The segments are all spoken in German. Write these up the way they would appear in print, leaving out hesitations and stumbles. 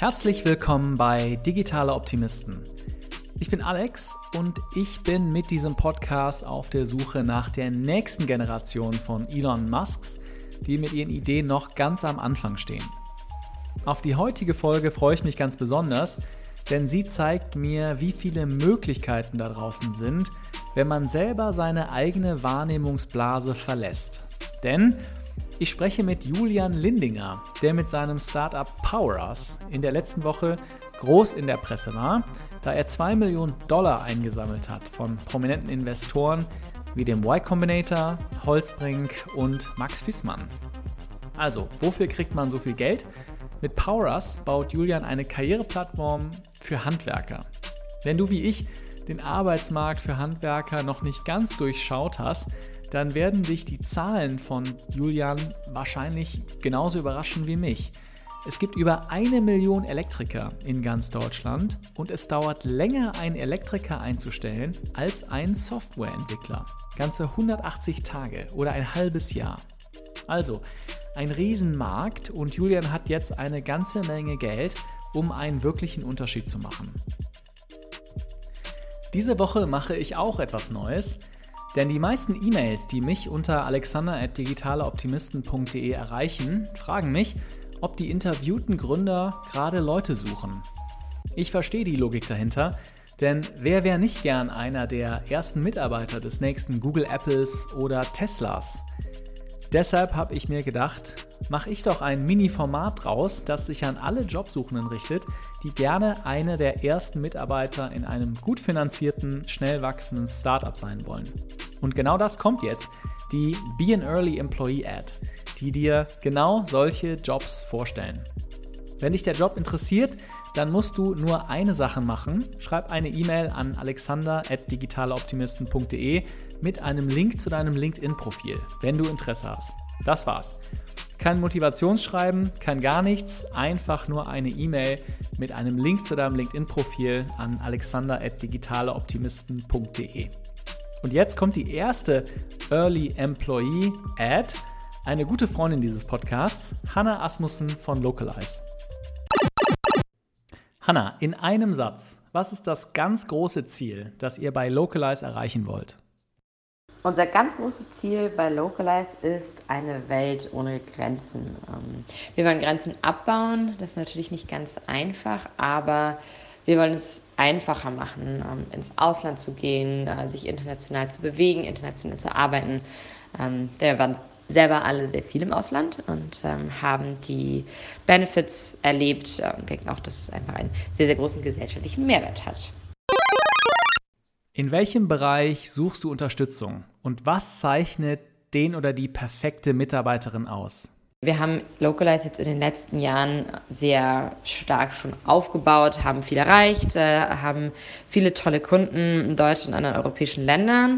Herzlich willkommen bei Digitale Optimisten. Ich bin Alex und ich bin mit diesem Podcast auf der Suche nach der nächsten Generation von Elon Musks, die mit ihren Ideen noch ganz am Anfang stehen. Auf die heutige Folge freue ich mich ganz besonders, denn sie zeigt mir, wie viele Möglichkeiten da draußen sind, wenn man selber seine eigene Wahrnehmungsblase verlässt. Denn ich spreche mit Julian Lindinger, der mit seinem Startup PowerUs in der letzten Woche groß in der Presse war, da er $2 Millionen eingesammelt hat von prominenten Investoren wie dem Y Combinator, Holzbrink und Max Fissmann. Also, wofür kriegt man so viel Geld? Mit PowerUs baut Julian eine Karriereplattform für Handwerker. Wenn du wie ich den Arbeitsmarkt für Handwerker noch nicht ganz durchschaut hast, dann werden dich die Zahlen von Julian wahrscheinlich genauso überraschen wie mich. Es gibt über 1 Million Elektriker in ganz Deutschland und es dauert länger, einen Elektriker einzustellen, als einen Softwareentwickler. Ganze 180 Tage oder ein halbes Jahr. Also, ein Riesenmarkt und Julian hat jetzt eine ganze Menge Geld, um einen wirklichen Unterschied zu machen. Diese Woche mache ich auch etwas Neues, denn die meisten E-Mails, die mich unter alexander@digitaleoptimisten.de erreichen, fragen mich, ob die interviewten Gründer gerade Leute suchen. Ich verstehe die Logik dahinter, denn wer wäre nicht gern einer der ersten Mitarbeiter des nächsten Google, Apples oder Teslas? Deshalb habe ich mir gedacht, mache ich doch ein Mini-Format draus, das sich an alle Jobsuchenden richtet, die gerne eine der ersten Mitarbeiter in einem gut finanzierten, schnell wachsenden Startup sein wollen. Und genau das kommt jetzt, die Be an Early Employee Ad, die dir genau solche Jobs vorstellen. Wenn dich der Job interessiert, dann musst du nur eine Sache machen. Schreib eine E-Mail an alexander@digitaleoptimisten.de mit einem Link zu deinem LinkedIn-Profil, wenn du Interesse hast. Das war's. Kein Motivationsschreiben, kein gar nichts, einfach nur eine E-Mail mit einem Link zu deinem LinkedIn-Profil an alexander@digitaleoptimisten.de. Und jetzt kommt die erste Early Employee Ad. Eine gute Freundin dieses Podcasts, Hanna Asmussen von Localize. Hanna, in einem Satz, was ist das ganz große Ziel, das ihr bei Localize erreichen wollt? Unser ganz großes Ziel bei Localize ist eine Welt ohne Grenzen. Wir wollen Grenzen abbauen, das ist natürlich nicht ganz einfach, aber wir wollen es einfacher machen, ins Ausland zu gehen, sich international zu bewegen, international zu arbeiten. Wir waren selber alle sehr viel im Ausland und haben die Benefits erlebt und denken auch, dass es einfach einen sehr, sehr großen gesellschaftlichen Mehrwert hat. In welchem Bereich suchst du Unterstützung und was zeichnet den oder die perfekte Mitarbeiterin aus? Wir haben Localize jetzt in den letzten Jahren sehr stark schon aufgebaut, haben viel erreicht, haben viele tolle Kunden in Deutschland und anderen europäischen Ländern,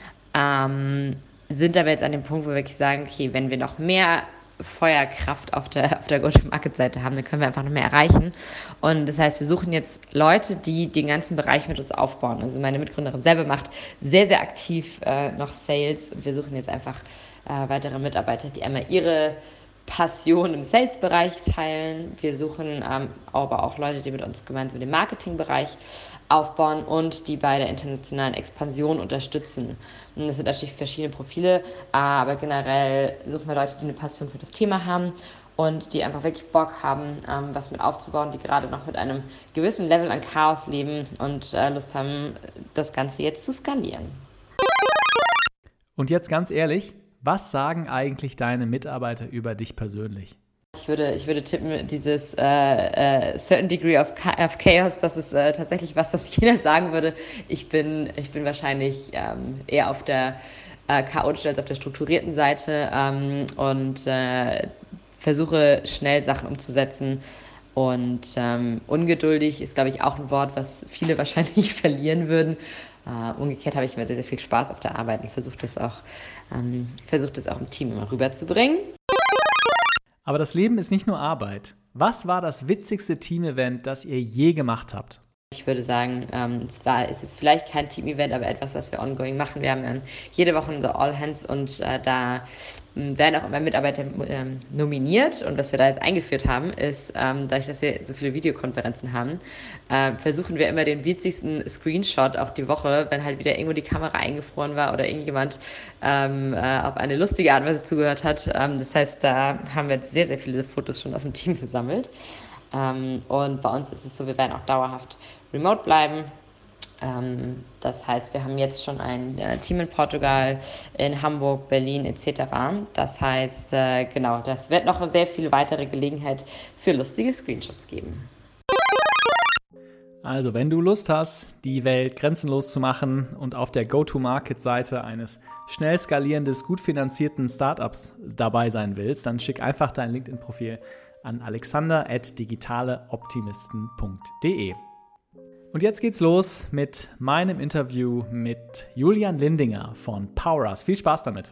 sind aber jetzt an dem Punkt, wo wir wirklich sagen, okay, wenn wir noch mehr Feuerkraft auf der Go-to-Market-Seite haben, dann können wir einfach noch mehr erreichen. Und das heißt, wir suchen jetzt Leute, die den ganzen Bereich mit uns aufbauen. Also meine Mitgründerin selber macht sehr, sehr aktiv noch Sales und wir suchen jetzt einfach weitere Mitarbeiter, die einmal ihre Passion im Sales-Bereich teilen. Wir suchen aber auch Leute, die mit uns gemeinsam den Marketing-Bereich aufbauen und die bei der internationalen Expansion unterstützen. Und das sind natürlich verschiedene Profile, aber generell suchen wir Leute, die eine Passion für das Thema haben und die einfach wirklich Bock haben, was mit aufzubauen, die gerade noch mit einem gewissen Level an Chaos leben und Lust haben, das Ganze jetzt zu skalieren. Und jetzt ganz ehrlich, was sagen eigentlich deine Mitarbeiter über dich persönlich? Ich würde tippen, dieses certain degree of chaos, das ist tatsächlich was jeder sagen würde. Ich bin wahrscheinlich eher auf der chaotischen als auf der strukturierten Seite und versuche schnell Sachen umzusetzen. Und ungeduldig ist, glaube ich, auch ein Wort, was viele wahrscheinlich verlieren würden. Umgekehrt habe ich immer sehr, sehr viel Spaß auf der Arbeit und versuche das auch im Team immer rüberzubringen. Aber das Leben ist nicht nur Arbeit. Was war das witzigste Team-Event, das ihr je gemacht habt? Ich würde sagen, ist jetzt vielleicht kein Team-Event, aber etwas, was wir ongoing machen. Wir haben dann jede Woche unser All Hands und da werden auch immer Mitarbeiter nominiert. Und was wir da jetzt eingeführt haben, ist, dadurch, dass wir so viele Videokonferenzen haben, versuchen wir immer den witzigsten Screenshot auch die Woche, wenn halt wieder irgendwo die Kamera eingefroren war oder irgendjemand auf eine lustige Art und Weise zugehört hat. Das heißt, da haben wir sehr, sehr viele Fotos schon aus dem Team gesammelt. Und bei uns ist es so, wir werden auch dauerhaft remote bleiben. Das heißt, wir haben jetzt schon ein Team in Portugal, in Hamburg, Berlin etc. Das heißt, genau, das wird noch sehr viel weitere Gelegenheit für lustige Screenshots geben. Also, wenn du Lust hast, die Welt grenzenlos zu machen und auf der Go-to-Market-Seite eines schnell skalierenden, gut finanzierten Startups dabei sein willst, dann schick einfach dein LinkedIn-Profil an alexander@digitaleoptimisten.de. Und jetzt geht's los mit meinem Interview mit Julian Lindinger von Powers. Viel Spaß damit.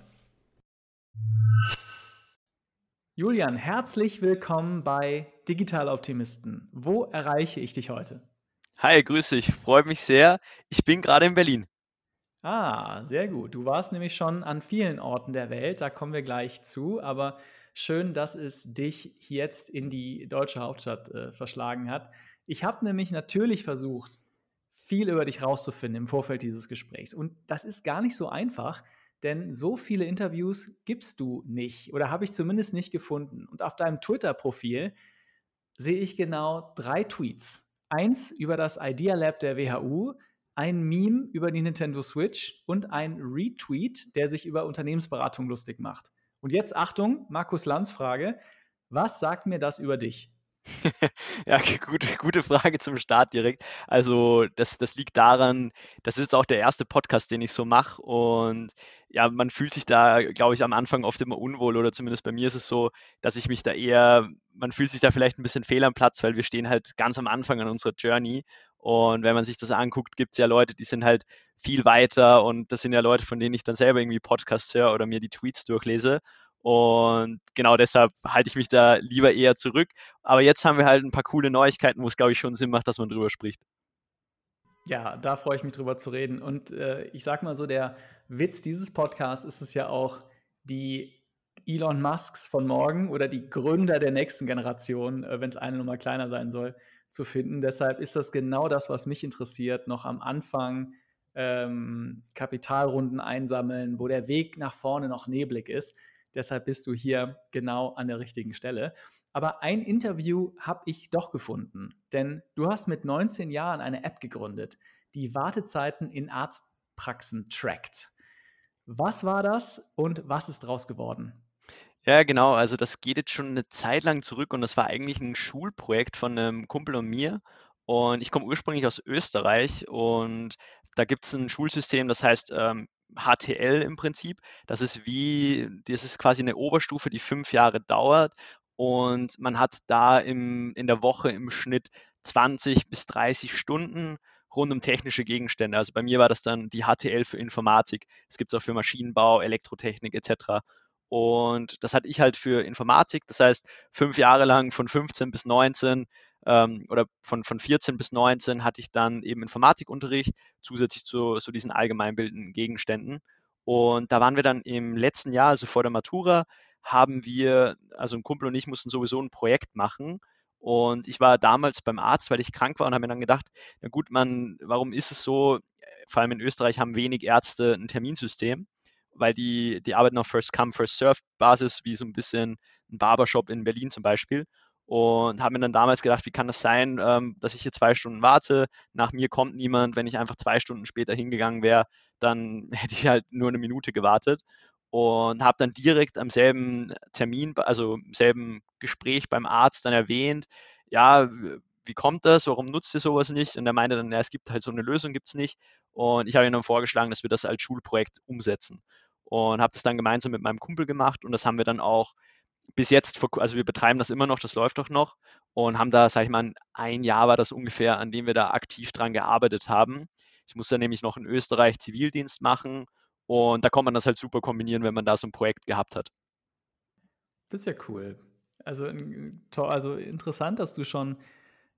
Julian, herzlich willkommen bei Digitale Optimisten. Wo erreiche ich dich heute? Hi, grüß dich. Freut mich sehr. Ich bin gerade in Berlin. Ah, sehr gut. Du warst nämlich schon an vielen Orten der Welt, da kommen wir gleich zu, aber schön, dass es dich jetzt in die deutsche Hauptstadt verschlagen hat. Ich habe nämlich natürlich versucht, viel über dich rauszufinden im Vorfeld dieses Gesprächs. Und das ist gar nicht so einfach, denn so viele Interviews gibst du nicht oder habe ich zumindest nicht gefunden. Und auf deinem Twitter-Profil sehe ich genau 3 Tweets. Eins über das Idea Lab der WHU, ein Meme über die Nintendo Switch und ein Retweet, der sich über Unternehmensberatung lustig macht. Und jetzt Achtung, Markus Lanz Frage, was sagt mir das über dich? Ja, gute Frage zum Start direkt. Also das liegt daran, das ist jetzt auch der erste Podcast, den ich so mache. Und ja, man fühlt sich da, glaube ich, am Anfang oft immer unwohl, oder zumindest bei mir ist es so, dass ich mich da eher, man fühlt sich da vielleicht ein bisschen fehl am Platz, weil wir stehen halt ganz am Anfang an unserer Journey. Und wenn man sich das anguckt, gibt es ja Leute, die sind halt viel weiter, und das sind ja Leute, von denen ich dann selber irgendwie Podcasts höre oder mir die Tweets durchlese. Und genau deshalb halte ich mich da lieber eher zurück. Aber jetzt haben wir halt ein paar coole Neuigkeiten, wo es, glaube ich, schon Sinn macht, dass man drüber spricht. Ja, da freue ich mich drüber zu reden. Und ich sag mal so, der Witz dieses Podcasts ist es ja auch, die Elon Musks von morgen oder die Gründer der nächsten Generation, wenn es eine Nummer kleiner sein soll, zu finden. Deshalb ist das genau das, was mich interessiert, noch am Anfang Kapitalrunden einsammeln, wo der Weg nach vorne noch neblig ist. Deshalb bist du hier genau an der richtigen Stelle. Aber ein Interview habe ich doch gefunden, denn du hast mit 19 Jahren eine App gegründet, die Wartezeiten in Arztpraxen trackt. Was war das und was ist daraus geworden? Ja, genau. Also das geht jetzt schon eine Zeit lang zurück, und das war eigentlich ein Schulprojekt von einem Kumpel und mir. Und ich komme ursprünglich aus Österreich, und da gibt es ein Schulsystem, das heißt HTL im Prinzip. Das ist quasi eine Oberstufe, die 5 Jahre dauert, und man hat da in der Woche im Schnitt 20 bis 30 Stunden rund um technische Gegenstände. Also bei mir war das dann die HTL für Informatik. Es gibt es auch für Maschinenbau, Elektrotechnik etc. Und das hatte ich halt für Informatik. Das heißt, 5 Jahre lang von 15 bis 19 oder von 14 bis 19 hatte ich dann eben Informatikunterricht, zusätzlich zu diesen allgemeinbildenden Gegenständen. Und da waren wir dann im letzten Jahr, also vor der Matura, also ein Kumpel und ich mussten sowieso ein Projekt machen. Und ich war damals beim Arzt, weil ich krank war, und habe mir dann gedacht, na gut, warum ist es so, vor allem in Österreich haben wenig Ärzte ein Terminsystem, weil die arbeiten auf First-Come, First-Served-Basis, wie so ein bisschen ein Barbershop in Berlin zum Beispiel. Und habe mir dann damals gedacht, wie kann das sein, dass ich hier 2 Stunden warte, nach mir kommt niemand. Wenn ich einfach 2 Stunden später hingegangen wäre, dann hätte ich halt nur eine Minute gewartet. Und habe dann direkt am selben Termin, also im selben Gespräch beim Arzt dann erwähnt, ja, wie kommt das, warum nutzt ihr sowas nicht? Und er meinte dann, ja, es gibt halt so eine Lösung, gibt es nicht. Und ich habe ihm dann vorgeschlagen, dass wir das als Schulprojekt umsetzen. Und habe das dann gemeinsam mit meinem Kumpel gemacht, und das haben wir dann auch bis jetzt, also wir betreiben das immer noch, das läuft doch noch, und haben da, sage ich mal, ein Jahr war das ungefähr, an dem wir da aktiv dran gearbeitet haben. Ich muss dann nämlich noch in Österreich Zivildienst machen, und da kann man das halt super kombinieren, wenn man da so ein Projekt gehabt hat. Das ist ja cool. Also, also interessant, dass du schon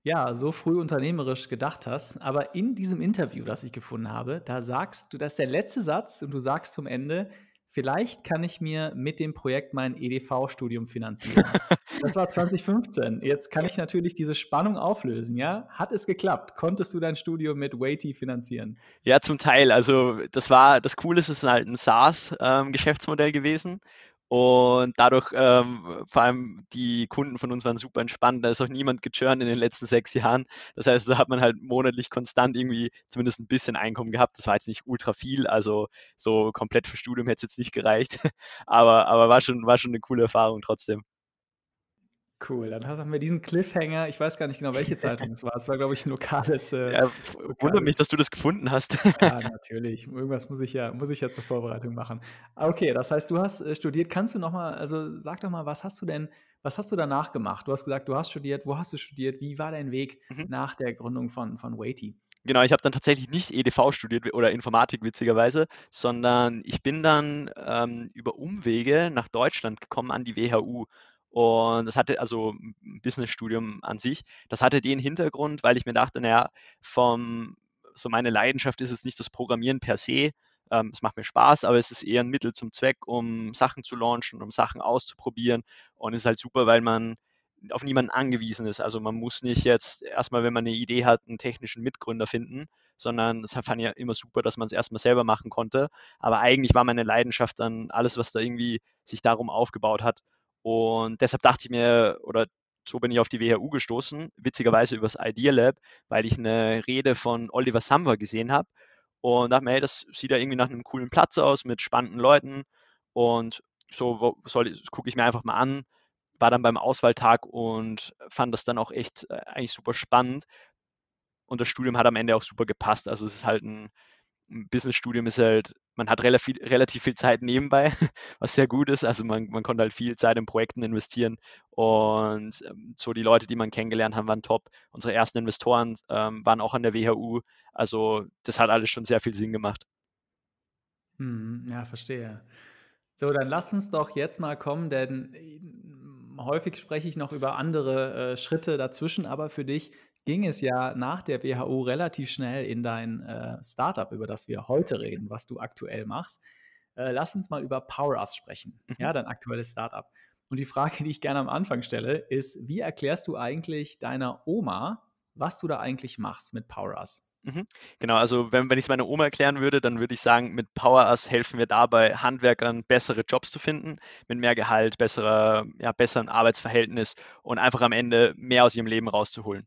ja, so früh unternehmerisch gedacht hast. Aber in diesem Interview, das ich gefunden habe, da sagst du, das ist der letzte Satz und du sagst zum Ende, vielleicht kann ich mir mit dem Projekt mein EDV-Studium finanzieren. Das war 2015. Jetzt kann ich natürlich diese Spannung auflösen, ja? Hat es geklappt? Konntest du dein Studium mit Waity finanzieren? Ja, zum Teil. Also das Coole ist, es ist halt ein SaaS-Geschäftsmodell gewesen. Und dadurch, vor allem die Kunden von uns waren super entspannt. Da ist auch niemand gechurnt in den letzten 6 Jahren. Das heißt, da hat man halt monatlich konstant irgendwie zumindest ein bisschen Einkommen gehabt. Das war jetzt nicht ultra viel, also so komplett für Studium hätte es jetzt nicht gereicht. Aber war schon eine coole Erfahrung trotzdem. Cool, dann haben wir diesen Cliffhanger. Ich weiß gar nicht genau, welche Zeitung es war. Es war, glaube ich, ein lokales, Ja, wundert mich, lokales. dass du das gefunden hast. Ja, natürlich. Irgendwas muss ich ja zur Vorbereitung machen. Ah, okay, das heißt, du hast, studiert. Kannst du noch mal also, sag doch mal, was hast du danach gemacht? Du hast gesagt, du hast studiert. Wo hast du studiert? Wie war dein Weg Mhm. nach der Gründung von Waity? Genau, ich habe dann tatsächlich nicht EDV studiert oder Informatik witzigerweise, sondern ich bin dann über Umwege nach Deutschland gekommen an die WHU. Und das hatte also ein Businessstudium an sich. Das hatte den Hintergrund, weil ich mir dachte, naja, so meine Leidenschaft ist es nicht das Programmieren per se. Es macht mir Spaß, aber es ist eher ein Mittel zum Zweck, um Sachen zu launchen, um Sachen auszuprobieren. Und es ist halt super, weil man auf niemanden angewiesen ist. Also man muss nicht jetzt erstmal, wenn man eine Idee hat, einen technischen Mitgründer finden, sondern es fand ich ja immer super, dass man es erstmal selber machen konnte. Aber eigentlich war meine Leidenschaft dann alles, was da irgendwie sich darum aufgebaut hat. Und deshalb dachte ich mir, oder so bin ich auf die WHU gestoßen, witzigerweise übers Idea Lab, weil ich eine Rede von Oliver Samwer gesehen habe und dachte mir, hey, das sieht ja irgendwie nach einem coolen Platz aus mit spannenden Leuten und so gucke ich mir einfach mal an, war dann beim Auswahltag und fand das dann auch echt eigentlich super spannend. Und das Studium hat am Ende auch super gepasst. Also es ist halt ein Business-Studium ist halt, man hat relativ viel Zeit nebenbei, was sehr gut ist. Also man konnte halt viel Zeit in Projekten investieren und so die Leute, die man kennengelernt haben, waren top. Unsere ersten Investoren waren auch an der WHU. Also das hat alles schon sehr viel Sinn gemacht. Mhm, ja, verstehe. So, dann lass uns doch jetzt mal kommen, denn häufig spreche ich noch über andere Schritte dazwischen, aber für dich ging es ja nach der WHU relativ schnell in dein Startup, über das wir heute reden, was du aktuell machst. Lass uns mal über PowerUs sprechen, Mhm. ja, dein aktuelles Startup. Und die Frage, die ich gerne am Anfang stelle, ist, wie erklärst du eigentlich deiner Oma, was du da eigentlich machst mit PowerUs? Mhm. Genau, also wenn ich es meiner Oma erklären würde, dann würde ich sagen, mit PowerUs helfen wir dabei, Handwerkern bessere Jobs zu finden, mit mehr Gehalt, besseren Arbeitsverhältnis und einfach am Ende mehr aus ihrem Leben rauszuholen.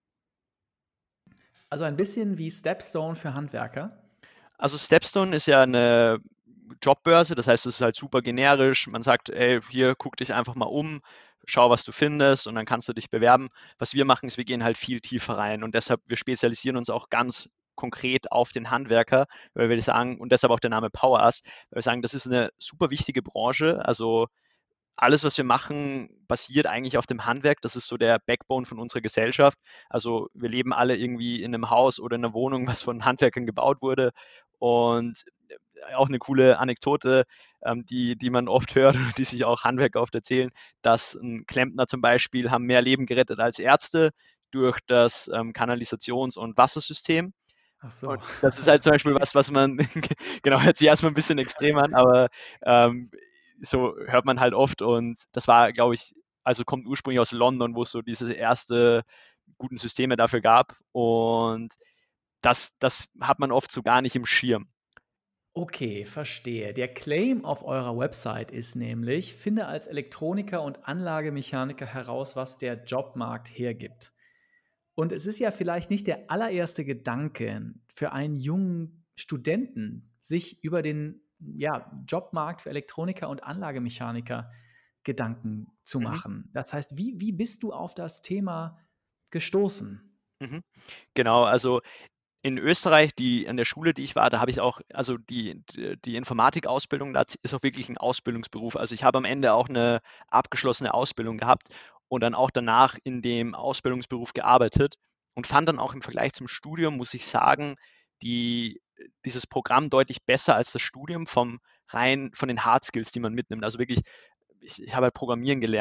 Also ein bisschen wie Stepstone für Handwerker. Also Stepstone ist ja eine Jobbörse, das heißt, es ist halt super generisch. Man sagt, ey, hier guck dich einfach mal um, schau, was du findest und dann kannst du dich bewerben. Was wir machen, ist, wir gehen halt viel tiefer rein und deshalb, wir spezialisieren uns auch ganz konkret auf den Handwerker, weil wir sagen, und deshalb auch der Name PowerUs, weil wir sagen, das ist eine super wichtige Branche. Also alles, was wir machen, basiert eigentlich auf dem Handwerk. Das ist so der Backbone von unserer Gesellschaft. Also wir leben alle irgendwie in einem Haus oder in einer Wohnung, was von Handwerkern gebaut wurde. Und auch eine coole Anekdote, die man oft hört, die sich auch Handwerker oft erzählen, dass ein Klempner zum Beispiel haben mehr Leben gerettet als Ärzte durch das Kanalisations- und Wassersystem. Ach so, Und das ist halt zum Beispiel okay. was man, genau, hört sich erstmal ein bisschen extrem an, aber ähm, so hört man halt oft. Und das war, glaube ich, also kommt ursprünglich aus London, wo es so diese erste guten Systeme dafür gab. Und das hat man oft so gar nicht im Schirm. Okay, verstehe. Der Claim auf eurer Website ist nämlich: „Finde als Elektroniker und Anlagemechaniker heraus, was der Jobmarkt hergibt.“ Und es ist ja vielleicht nicht der allererste Gedanke für einen jungen Studenten, sich über den, ja, Jobmarkt für Elektroniker und Anlagemechaniker Gedanken zu Mhm. machen. Das heißt, wie bist du auf das Thema gestoßen? Mhm. Genau, also in Österreich, an der Schule, die ich war, da habe ich auch, also die Informatikausbildung, da ist auch wirklich ein Ausbildungsberuf. Also ich habe am Ende auch eine abgeschlossene Ausbildung gehabt und dann auch danach in dem Ausbildungsberuf gearbeitet und fand dann auch im Vergleich zum Studium, muss ich sagen, dieses Programm deutlich besser als das Studium von den Hard Skills, die man mitnimmt. Also wirklich, ich habe halt Programmieren gelernt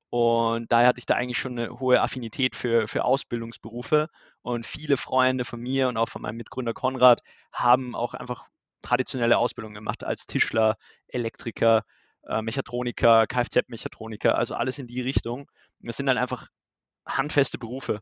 Und daher hatte ich da eigentlich schon eine hohe Affinität für Ausbildungsberufe. Und viele Freunde von mir und auch von meinem Mitgründer Konrad haben auch einfach traditionelle Ausbildungen gemacht als Tischler, Elektriker, Mechatroniker, Kfz-Mechatroniker, also alles in die Richtung. Und das sind dann einfach handfeste Berufe.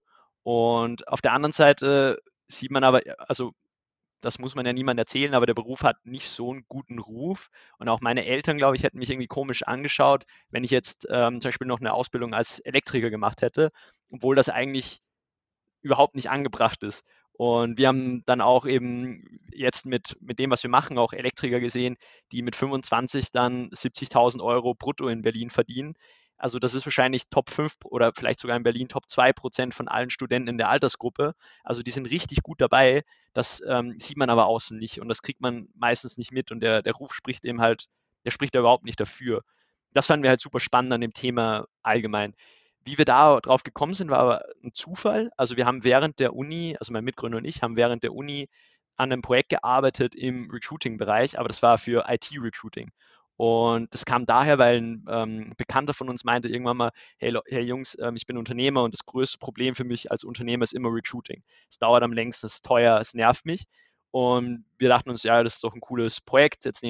Und auf der anderen Seite sieht man aber, also das muss man ja niemandem erzählen, aber der Beruf hat nicht so einen guten Ruf. Und auch meine Eltern, glaube ich, hätten mich irgendwie komisch angeschaut, wenn ich jetzt zum Beispiel noch eine Ausbildung als Elektriker gemacht hätte, obwohl das eigentlich überhaupt nicht angebracht ist. Und wir haben dann auch eben jetzt mit dem, was wir machen, auch Elektriker gesehen, die mit 25 dann 70.000 Euro brutto in Berlin verdienen. Also das ist wahrscheinlich Top 5 oder vielleicht sogar in Berlin Top 2% von allen Studenten in der Altersgruppe. Also die sind richtig gut dabei. Das sieht man aber außen nicht und das kriegt man meistens nicht mit und der Ruf spricht eben halt, der spricht da überhaupt nicht dafür. Das fanden wir halt super spannend an dem Thema allgemein. Wie wir da drauf gekommen sind, war aber ein Zufall. Also wir haben während der Uni, also mein Mitgründer und ich, haben während der Uni an einem Projekt gearbeitet im Recruiting-Bereich, aber das war für IT-Recruiting. Und das kam daher, weil ein Bekannter von uns meinte irgendwann mal, hey Jungs, ich bin Unternehmer und das größte Problem für mich als Unternehmer ist immer Recruiting. Es dauert am längsten, es ist teuer, es nervt mich. Und wir dachten uns, ja, das ist doch ein cooles Projekt jetzt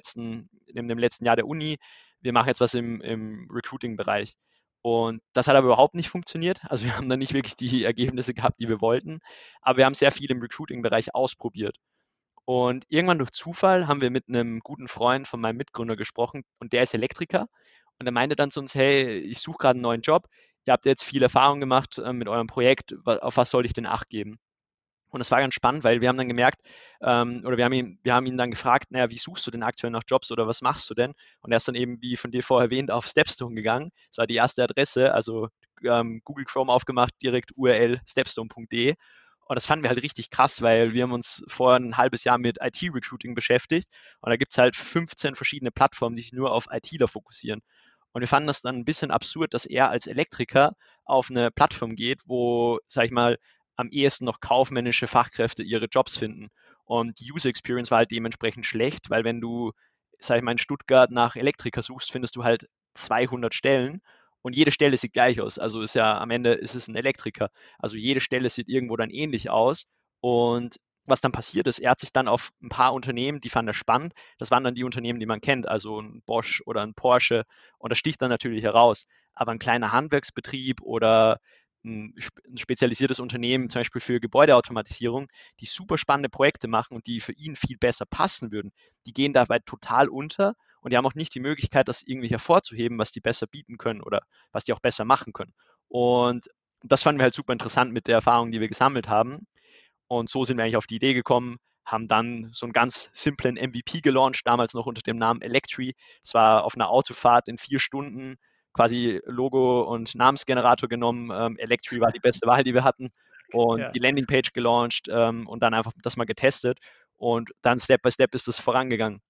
neben dem letzten Jahr der Uni. Wir machen jetzt was im Recruiting-Bereich. Und das hat aber überhaupt nicht funktioniert. Also wir haben dann nicht wirklich die Ergebnisse gehabt, die wir wollten. Aber wir haben sehr viel im Recruiting-Bereich ausprobiert. Und irgendwann durch Zufall haben wir mit einem guten Freund von meinem Mitgründer gesprochen und der ist Elektriker. Und er meinte dann zu uns, hey, ich suche gerade einen neuen Job. Ihr habt jetzt viel Erfahrung gemacht mit eurem Projekt. Auf was soll ich denn Acht geben? Und das war ganz spannend, weil wir haben dann gemerkt, oder wir haben ihn dann gefragt, naja, wie suchst du denn aktuell nach Jobs oder was machst du denn? Und er ist dann eben, wie von dir vorher erwähnt, auf Stepstone gegangen. Das war die erste Adresse, also Google Chrome aufgemacht, direkt URL stepstone.de. Und das fanden wir halt richtig krass, weil wir haben uns vor ein halbes Jahr mit IT-Recruiting beschäftigt. Und da gibt es halt 15 verschiedene Plattformen, die sich nur auf ITler fokussieren. Und wir fanden das dann ein bisschen absurd, dass er als Elektriker auf eine Plattform geht, wo, sag ich mal, am ehesten noch kaufmännische Fachkräfte ihre Jobs finden. Und die User Experience war halt dementsprechend schlecht, weil wenn du, sag ich mal, in Stuttgart nach Elektriker suchst, findest du halt 200 Stellen und jede Stelle sieht gleich aus. Also ist ja am Ende ist es ein Elektriker. Also jede Stelle sieht irgendwo dann ähnlich aus. Und was dann passiert ist, er hat sich dann auf ein paar Unternehmen, die fand er spannend. Das waren dann die Unternehmen, die man kennt, also ein Bosch oder ein Porsche. Und das sticht dann natürlich heraus. Aber ein kleiner Handwerksbetrieb oder ein spezialisiertes Unternehmen, zum Beispiel für Gebäudeautomatisierung, die super spannende Projekte machen und die für ihn viel besser passen würden, die gehen dabei total unter und die haben auch nicht die Möglichkeit, das irgendwie hervorzuheben, was die besser bieten können oder was die auch besser machen können. Und das fanden wir halt super interessant mit der Erfahrung, die wir gesammelt haben. Und so sind wir eigentlich auf die Idee gekommen, haben dann so einen ganz simplen MVP gelauncht, damals noch unter dem Namen Electri. Es war auf einer Autofahrt in 4 Stunden quasi Logo und Namensgenerator genommen. Electri war die beste Wahl, die wir hatten. Und Ja. die Landingpage gelauncht und dann einfach das mal getestet. Und dann Step by Step ist das vorangegangen.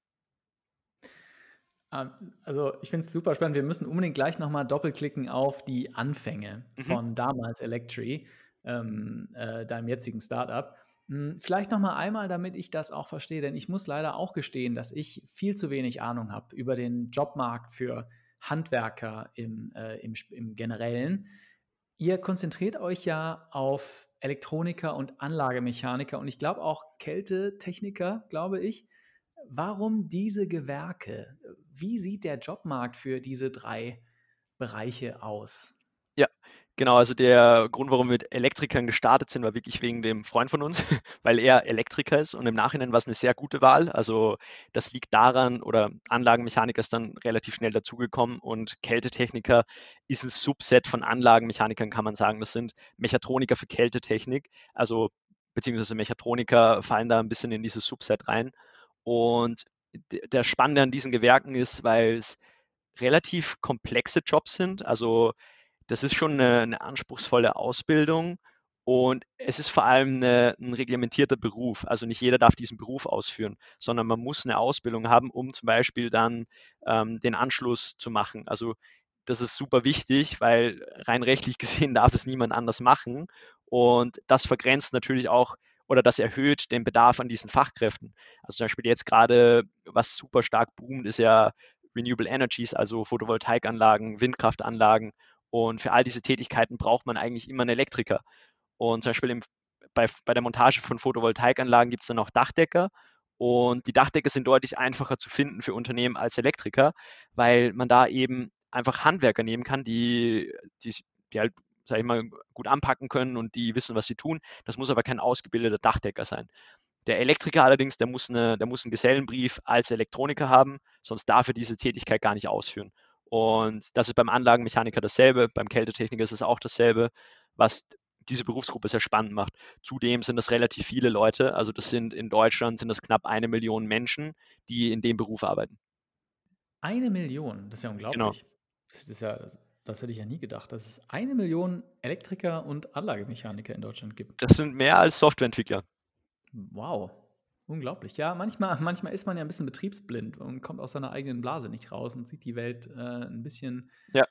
Also ich finde es super spannend. Wir müssen unbedingt gleich nochmal doppelklicken auf die Anfänge Mhm. von damals Electri, deinem jetzigen Startup. Vielleicht nochmal einmal, damit ich das auch verstehe, denn ich muss leider auch gestehen, dass ich viel zu wenig Ahnung habe über den Jobmarkt für Handwerker im Generellen. Ihr konzentriert euch ja auf Elektroniker und Anlagemechaniker und ich glaube auch Kältetechniker, glaube ich. Warum diese Gewerke? Wie sieht der Jobmarkt für diese 3 Bereiche aus? Ja, genau. Also der Grund, warum wir mit Elektrikern gestartet sind, war wirklich wegen dem Freund von uns, weil er Elektriker ist und im Nachhinein war es eine sehr gute Wahl. Also das liegt daran, oder Anlagenmechaniker ist dann relativ schnell dazugekommen und Kältetechniker ist ein Subset von Anlagenmechanikern, kann man sagen. Das sind Mechatroniker für Kältetechnik, also beziehungsweise Mechatroniker fallen da ein bisschen in dieses Subset rein. Und der Spannende an diesen Gewerken ist, weil es relativ komplexe Jobs sind. Also das ist schon eine anspruchsvolle Ausbildung und es ist vor allem ein reglementierter Beruf. Also nicht jeder darf diesen Beruf ausführen, sondern man muss eine Ausbildung haben, um zum Beispiel dann den Anschluss zu machen. Also das ist super wichtig, weil rein rechtlich gesehen darf es niemand anders machen. Und das vergrenzt natürlich auch oder das erhöht den Bedarf an diesen Fachkräften. Also zum Beispiel jetzt gerade, was super stark boomt, ist ja Renewable Energies, also Photovoltaikanlagen, Windkraftanlagen. Und für all diese Tätigkeiten braucht man eigentlich immer einen Elektriker. Und zum Beispiel bei der Montage von Photovoltaikanlagen gibt es dann auch Dachdecker. Und die Dachdecker sind deutlich einfacher zu finden für Unternehmen als Elektriker, weil man da eben einfach Handwerker nehmen kann, die halt, sag ich mal, gut anpacken können und die wissen, was sie tun. Das muss aber kein ausgebildeter Dachdecker sein. Der Elektriker allerdings, der muss einen Gesellenbrief als Elektroniker haben, sonst darf er diese Tätigkeit gar nicht ausführen. Und das ist beim Anlagenmechaniker dasselbe, beim Kältetechniker ist es auch dasselbe, was diese Berufsgruppe sehr spannend macht. Zudem sind das relativ viele Leute, also in Deutschland sind das knapp 1 Million Menschen, die in dem Beruf arbeiten. 1 Million, das ist ja Genau. unglaublich. Das hätte ich ja nie gedacht, dass es 1 Million Elektriker und Anlagemechaniker in Deutschland gibt. Das sind mehr als Softwareentwickler. Wow, unglaublich. Ja, manchmal ist man ja ein bisschen betriebsblind und kommt aus seiner eigenen Blase nicht raus und sieht die Welt ein bisschen Ja.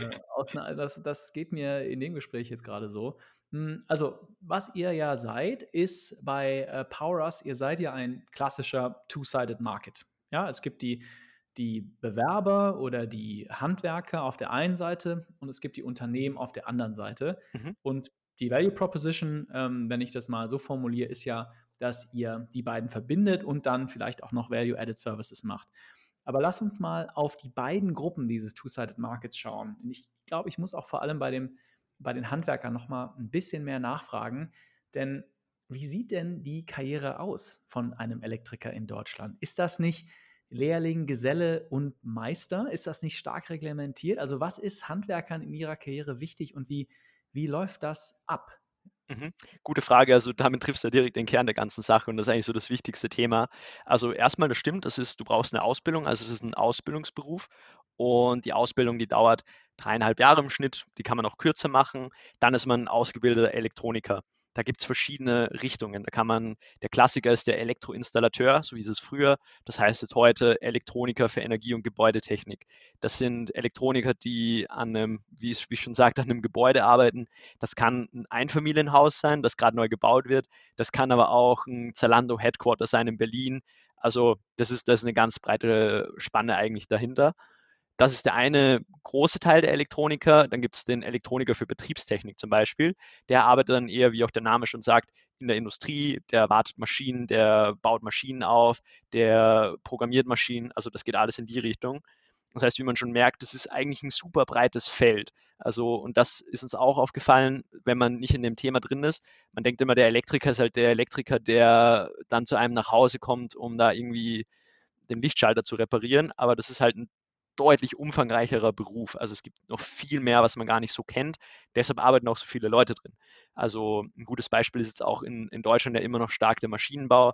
das geht mir in dem Gespräch jetzt gerade so. Also, was ihr ja seid, ist bei Power Us, ihr seid ja ein klassischer Two-Sided Market. Ja, es gibt die Bewerber oder die Handwerker auf der einen Seite und es gibt die Unternehmen auf der anderen Seite. Mhm. Und die Value Proposition, wenn ich das mal so formuliere, ist ja, dass ihr die beiden verbindet und dann vielleicht auch noch Value-Added Services macht. Aber lass uns mal auf die beiden Gruppen dieses Two-Sided Markets schauen. Und ich glaube, ich muss auch vor allem bei den Handwerkern noch mal ein bisschen mehr nachfragen, denn wie sieht denn die Karriere aus von einem Elektriker in Deutschland? Ist das nicht Lehrling, Geselle und Meister? Ist das nicht stark reglementiert? Also was ist Handwerkern in ihrer Karriere wichtig und wie läuft das ab? Mhm. Gute Frage. Also damit triffst du ja direkt den Kern der ganzen Sache und das ist eigentlich so das wichtigste Thema. Also erstmal, das stimmt, du brauchst eine Ausbildung, also es ist ein Ausbildungsberuf und die Ausbildung, die dauert 3,5 Jahre im Schnitt, die kann man auch kürzer machen. Dann ist man ausgebildeter Elektroniker. Da gibt es verschiedene Richtungen. Der Klassiker ist der Elektroinstallateur, so hieß es früher. Das heißt jetzt heute Elektroniker für Energie- und Gebäudetechnik. Das sind Elektroniker, die wie ich schon sagte, an einem Gebäude arbeiten. Das kann ein Einfamilienhaus sein, das gerade neu gebaut wird. Das kann aber auch ein Zalando-Headquarter sein in Berlin. Also das ist eine ganz breite Spanne eigentlich dahinter. Das ist der eine große Teil der Elektroniker. Dann gibt es den Elektroniker für Betriebstechnik zum Beispiel. Der arbeitet dann eher, wie auch der Name schon sagt, in der Industrie. Der wartet Maschinen, der baut Maschinen auf, der programmiert Maschinen. Also das geht alles in die Richtung. Das heißt, wie man schon merkt, das ist eigentlich ein super breites Feld. Also, und das ist uns auch aufgefallen, wenn man nicht in dem Thema drin ist. Man denkt immer, der Elektriker ist halt der Elektriker, der dann zu einem nach Hause kommt, um da irgendwie den Lichtschalter zu reparieren. Aber das ist halt ein deutlich umfangreicherer Beruf. Also es gibt noch viel mehr, was man gar nicht so kennt. Deshalb arbeiten auch so viele Leute drin. Also ein gutes Beispiel ist jetzt auch in Deutschland ja immer noch stark der Maschinenbau.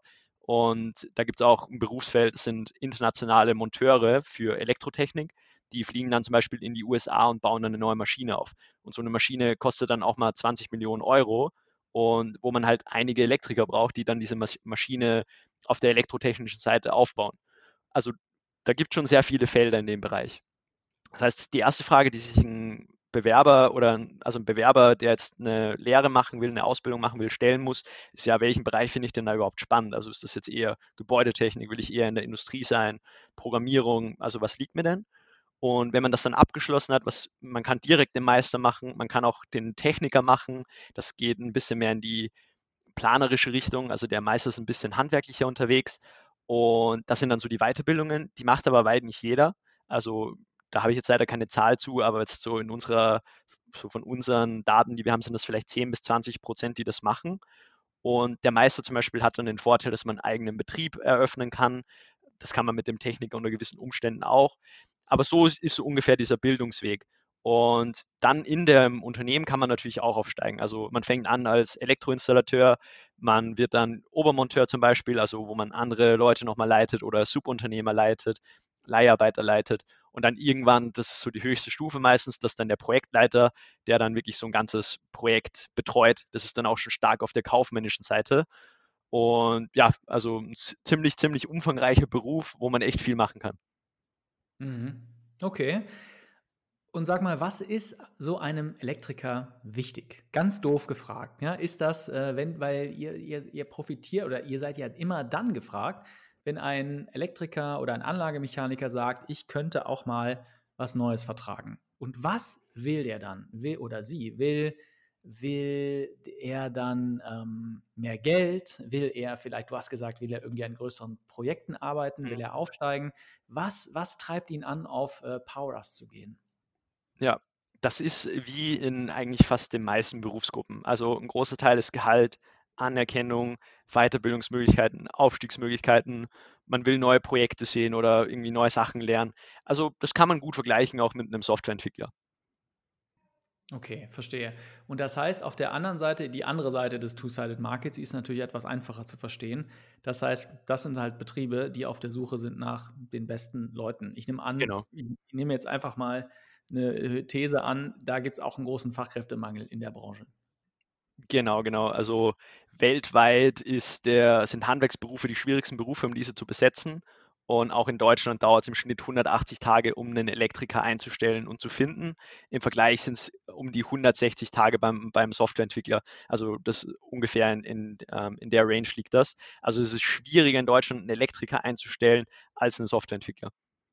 Und da gibt es auch ein Berufsfeld, das sind internationale Monteure für Elektrotechnik. Die fliegen dann zum Beispiel in die USA und bauen dann eine neue Maschine auf. Und so eine Maschine kostet dann auch mal 20 Millionen Euro. Und wo man halt einige Elektriker braucht, die dann diese Maschine auf der elektrotechnischen Seite aufbauen. Also da gibt es schon sehr viele Felder in dem Bereich. Das heißt, die erste Frage, die sich ein Bewerber, der jetzt eine Lehre machen will, eine Ausbildung machen will, stellen muss, ist ja, welchen Bereich finde ich denn da überhaupt spannend? Also ist das jetzt eher Gebäudetechnik, will ich eher in der Industrie sein, Programmierung, also was liegt mir denn? Und wenn man das dann abgeschlossen hat, man kann direkt den Meister machen, man kann auch den Techniker machen, das geht ein bisschen mehr in die planerische Richtung, also der Meister ist ein bisschen handwerklicher unterwegs und das sind dann so die Weiterbildungen, die macht aber weit nicht jeder. Also da habe ich jetzt leider keine Zahl zu, aber jetzt so von unseren Daten, die wir haben, sind das vielleicht 10-20%, die das machen. Und der Meister zum Beispiel hat dann den Vorteil, dass man einen eigenen Betrieb eröffnen kann. Das kann man mit dem Techniker unter gewissen Umständen auch. Aber so ist so ungefähr dieser Bildungsweg. Und dann in dem Unternehmen kann man natürlich auch aufsteigen. Also man fängt an als Elektroinstallateur, man wird dann Obermonteur zum Beispiel, also wo man andere Leute nochmal leitet oder Subunternehmer leitet, Leiharbeiter leitet. Und dann irgendwann, das ist so die höchste Stufe meistens, das ist dann der Projektleiter, der dann wirklich so ein ganzes Projekt betreut. Das ist dann auch schon stark auf der kaufmännischen Seite. Und ja, also ein ziemlich umfangreicher Beruf, wo man echt viel machen kann. Mhm. Okay. Und sag mal, was ist so einem Elektriker wichtig? Ganz doof gefragt. Ja, ist das, weil ihr profitiert oder ihr seid ja immer dann gefragt, wenn ein Elektriker oder ein Anlagemechaniker sagt, ich könnte auch mal was Neues vertragen. Und was will der dann? Will oder sie? Will er dann mehr Geld? Will er vielleicht, du hast gesagt, will er irgendwie an größeren Projekten arbeiten? Will Mhm. er aufsteigen? Was treibt ihn an, auf Powers zu gehen? Ja, das ist wie in eigentlich fast den meisten Berufsgruppen. Also ein großer Teil ist Gehalt, Anerkennung, Weiterbildungsmöglichkeiten, Aufstiegsmöglichkeiten. Man will neue Projekte sehen oder irgendwie neue Sachen lernen. Also das kann man gut vergleichen auch mit einem Softwareentwickler. Okay, verstehe. Und das heißt, auf der anderen Seite, die andere Seite des Two-Sided Markets, die ist natürlich etwas einfacher zu verstehen. Das heißt, das sind halt Betriebe, die auf der Suche sind nach den besten Leuten. Ich nehme an, Genau. ich nehme jetzt einfach mal eine These an, da gibt es auch einen großen Fachkräftemangel in der Branche. Genau, genau. Also weltweit sind Handwerksberufe die schwierigsten Berufe, um diese zu besetzen. Und auch in Deutschland dauert es im Schnitt 180 Tage, um einen Elektriker einzustellen und zu finden. Im Vergleich sind es um die 160 Tage beim Softwareentwickler. Also das ungefähr in der Range liegt das. Also es ist schwieriger in Deutschland einen Elektriker einzustellen als einen Softwareentwickler.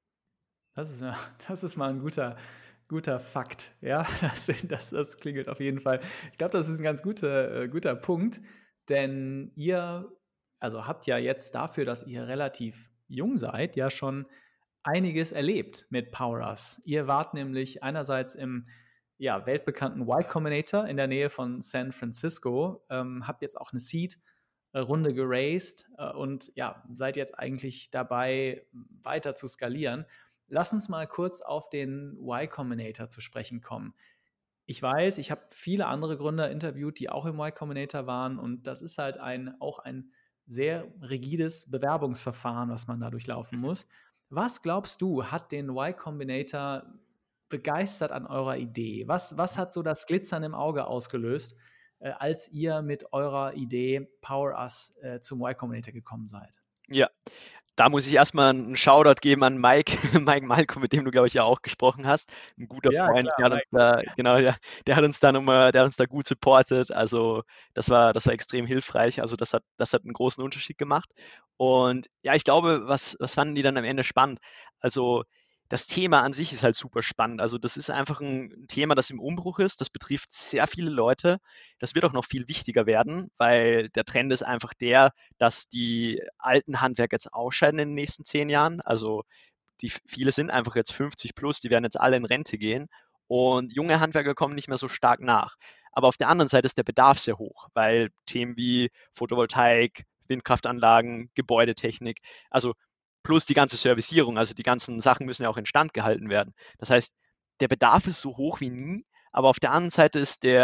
Das ist, ja, das ist mal ein guter Fakt. Ja, das klingelt auf jeden Fall. Ich glaube, das ist ein ganz guter Punkt, denn ihr also habt ja jetzt dafür, dass ihr relativ jung seid, ja schon einiges erlebt mit Powers. Ihr wart nämlich einerseits im ja, weltbekannten Y Combinator in der Nähe von San Francisco, habt jetzt auch eine Seed-Runde geraced und ja, seid jetzt eigentlich dabei, weiter zu skalieren. Lass uns mal kurz auf den Y Combinator zu sprechen kommen. Ich weiß, ich habe viele andere Gründer interviewt, die auch im Y Combinator waren und das ist halt auch ein sehr rigides Bewerbungsverfahren, was man da durchlaufen muss. Was glaubst du, hat den Y Combinator begeistert an eurer Idee? Was hat so das Glitzern im Auge ausgelöst, als ihr mit eurer Idee Power Us zum Y Combinator gekommen seid? Ja, da muss ich erstmal einen Shoutout geben an Mike, Mike Malko, mit dem du, glaube ich, ja auch gesprochen hast. Ein guter Ja, Freund, klar, der hat uns Mike. da, genau, der hat uns da nochmal, der hat uns da gut supportet. Also das war extrem hilfreich. Also das hat einen großen Unterschied gemacht. Und ja, ich glaube, was fanden die dann am Ende spannend? Also das Thema an sich ist halt super spannend. Also das ist einfach ein Thema, das im Umbruch ist. Das betrifft sehr viele Leute. Das wird auch noch viel wichtiger werden, weil der Trend ist einfach der, dass die alten Handwerker jetzt ausscheiden in den nächsten 10 Jahren. Also viele sind einfach jetzt 50 plus, die werden jetzt alle in Rente gehen und junge Handwerker kommen nicht mehr so stark nach. Aber auf der anderen Seite ist der Bedarf sehr hoch, weil Themen wie Photovoltaik, Windkraftanlagen, Gebäudetechnik, also plus die ganze Servicierung, also die ganzen Sachen müssen ja auch instand gehalten werden. Das heißt, der Bedarf ist so hoch wie nie, aber auf der anderen Seite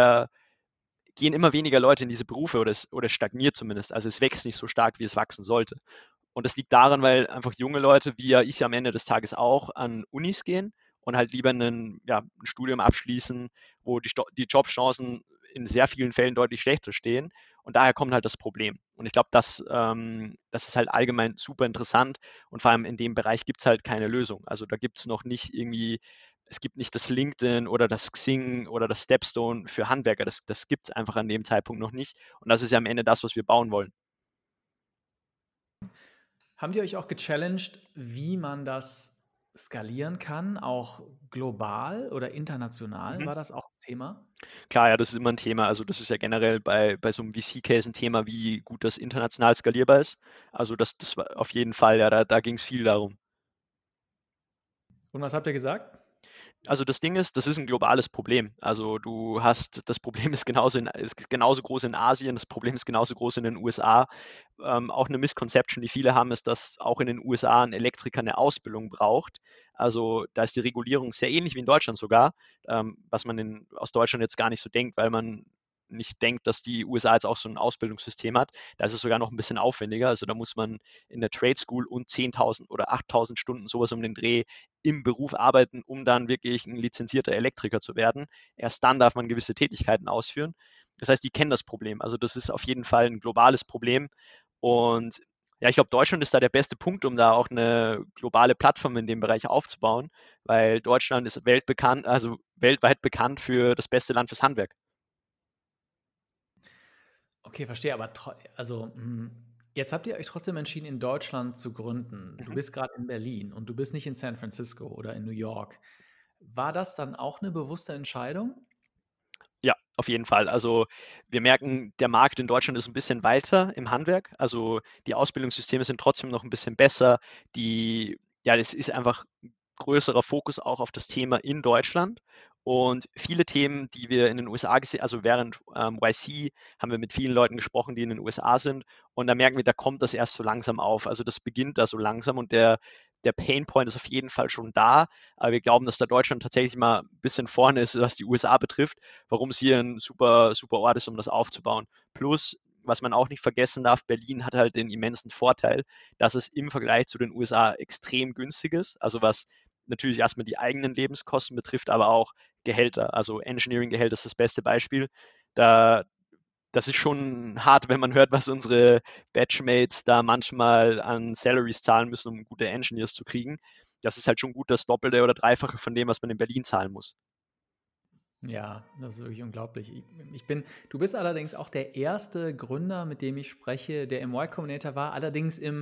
gehen immer weniger Leute in diese Berufe oder stagniert zumindest. Also es wächst nicht so stark, wie es wachsen sollte. Und das liegt daran, weil einfach junge Leute, wie ja ich am Ende des Tages auch, an Unis gehen und halt lieber ein Studium abschließen, wo die Jobchancen in sehr vielen Fällen deutlich schlechter stehen. Und daher kommt halt das Problem. Und ich glaube, das ist halt allgemein super interessant. Und vor allem in dem Bereich gibt es halt keine Lösung. Also da gibt es noch nicht irgendwie, es gibt nicht das LinkedIn oder das Xing oder das Stepstone für Handwerker. Das gibt es einfach an dem Zeitpunkt noch nicht. Und das ist ja am Ende das, was wir bauen wollen. Haben die euch auch gechallenged, wie man das skalieren kann, auch global oder international? Mhm. War das auch ein Thema? Klar, ja, das ist immer ein Thema. Also das ist ja generell bei so einem VC-Case ein Thema, wie gut das international skalierbar ist. Also das war auf jeden Fall, ja, da ging es viel darum. Und was habt ihr gesagt? Also das Ding ist, das ist ein globales Problem. Also das Problem ist genauso groß in Asien, das Problem ist genauso groß in den USA. Auch eine Misconception, die viele haben, ist, dass auch in den USA ein Elektriker eine Ausbildung braucht. Also da ist die Regulierung sehr ähnlich wie in Deutschland sogar, was man aus Deutschland jetzt gar nicht so denkt, weil man nicht denkt, dass die USA jetzt auch so ein Ausbildungssystem hat. Da ist es sogar noch ein bisschen aufwendiger. Also da muss man in der Trade School und 10.000 oder 8.000 Stunden sowas um den Dreh im Beruf arbeiten, um dann wirklich ein lizenzierter Elektriker zu werden. Erst dann darf man gewisse Tätigkeiten ausführen. Das heißt, die kennen das Problem. Also das ist auf jeden Fall ein globales Problem. Und ja, ich glaube, Deutschland ist da der beste Punkt, um da auch eine globale Plattform in dem Bereich aufzubauen, weil Deutschland ist weltweit bekannt für das beste Land fürs Handwerk. Okay, verstehe, aber jetzt habt ihr euch trotzdem entschieden, in Deutschland zu gründen. Du Mhm. bist gerade in Berlin und du bist nicht in San Francisco oder in New York. War das dann auch eine bewusste Entscheidung? Ja, auf jeden Fall. Also, wir merken, der Markt in Deutschland ist ein bisschen weiter im Handwerk. Also, die Ausbildungssysteme sind trotzdem noch ein bisschen besser. Es ist einfach 'n größerer Fokus auch auf das Thema in Deutschland. Und viele Themen, die wir in den USA gesehen, also während, YC haben wir mit vielen Leuten gesprochen, die in den USA sind. Und da merken wir, da kommt das erst so langsam auf. Also, das beginnt da so langsam und der Painpoint ist auf jeden Fall schon da. Aber wir glauben, dass da Deutschland tatsächlich mal ein bisschen vorne ist, was die USA betrifft, warum es hier ein super, super Ort ist, um das aufzubauen. Plus, was man auch nicht vergessen darf, Berlin hat halt den immensen Vorteil, dass es im Vergleich zu den USA extrem günstig ist. Also was natürlich erstmal die eigenen Lebenskosten betrifft, aber auch Gehälter. Also Engineering-Gehälter ist das beste Beispiel. Da, Das ist schon hart, wenn man hört, was unsere Batchmates da manchmal an Salaries zahlen müssen, um gute Engineers zu kriegen. Das ist halt schon gut das Doppelte oder Dreifache von dem, was man in Berlin zahlen muss. Ja, das ist wirklich unglaublich. Du bist allerdings auch der erste Gründer, mit dem ich spreche, der im Y Combinator war, allerdings im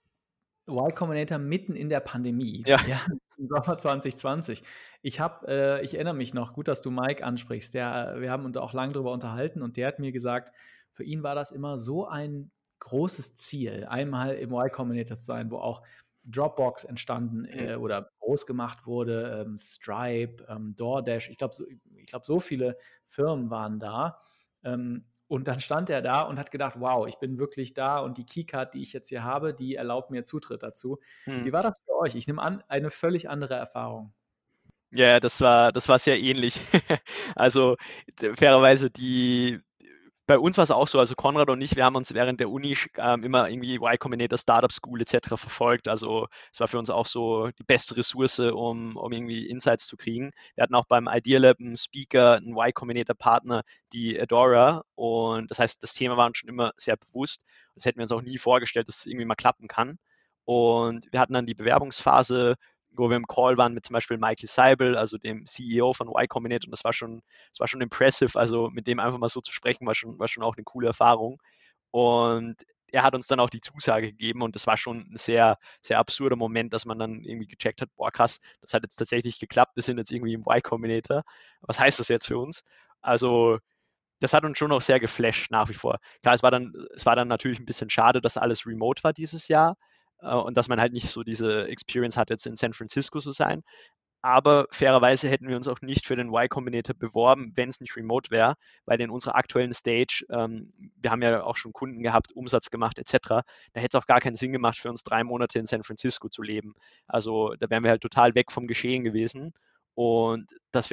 Y Combinator mitten in der Pandemie, Ja. ja, im Sommer 2020. Ich erinnere mich noch, gut, dass du Mike ansprichst. Wir haben uns auch lange darüber unterhalten und der hat mir gesagt, für ihn war das immer so ein großes Ziel, einmal im Y Combinator zu sein, wo auch Dropbox entstanden Mhm. oder groß gemacht wurde, Stripe, DoorDash. Ich glaube, so viele Firmen waren da. Und dann stand er da und hat gedacht, wow, ich bin wirklich da und die Keycard, die ich jetzt hier habe, die erlaubt mir Zutritt dazu. Mhm. Wie war das für euch? Ich nehme an, eine völlig andere Erfahrung. Ja, das war sehr ähnlich. Also, fairerweise bei uns war es auch so, also Konrad und ich, wir haben uns während der Uni immer irgendwie Y Combinator Startup School etc. verfolgt. Also es war für uns auch so die beste Ressource, um irgendwie Insights zu kriegen. Wir hatten auch beim Idea Lab einen Speaker, einen Y Combinator Partner, die Adora. Und das heißt, das Thema war uns schon immer sehr bewusst. Das hätten wir uns auch nie vorgestellt, dass es irgendwie mal klappen kann. Und wir hatten dann die Bewerbungsphase, wo wir im Call waren mit zum Beispiel Michael Seibel, also dem CEO von Y Combinator, und das war schon impressive. Also mit dem einfach mal so zu sprechen, war schon auch eine coole Erfahrung. Und er hat uns dann auch die Zusage gegeben und das war schon ein sehr, sehr absurder Moment, dass man dann irgendwie gecheckt hat, boah krass, das hat jetzt tatsächlich geklappt, wir sind jetzt irgendwie im Y Combinator. Was heißt das jetzt für uns? Also das hat uns schon noch sehr geflasht nach wie vor. Klar, es war dann natürlich ein bisschen schade, dass alles remote war dieses Jahr und dass man halt nicht so diese Experience hat, jetzt in San Francisco zu sein. Aber fairerweise hätten wir uns auch nicht für den Y Combinator beworben, wenn es nicht remote wäre, weil in unserer aktuellen Stage, wir haben ja auch schon Kunden gehabt, Umsatz gemacht etc., da hätte es auch gar keinen Sinn gemacht, für uns 3 Monate in San Francisco zu leben. Also da wären wir halt total weg vom Geschehen gewesen und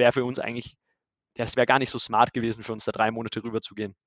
das wäre gar nicht so smart gewesen für uns, da 3 Monate rüber zu gehen.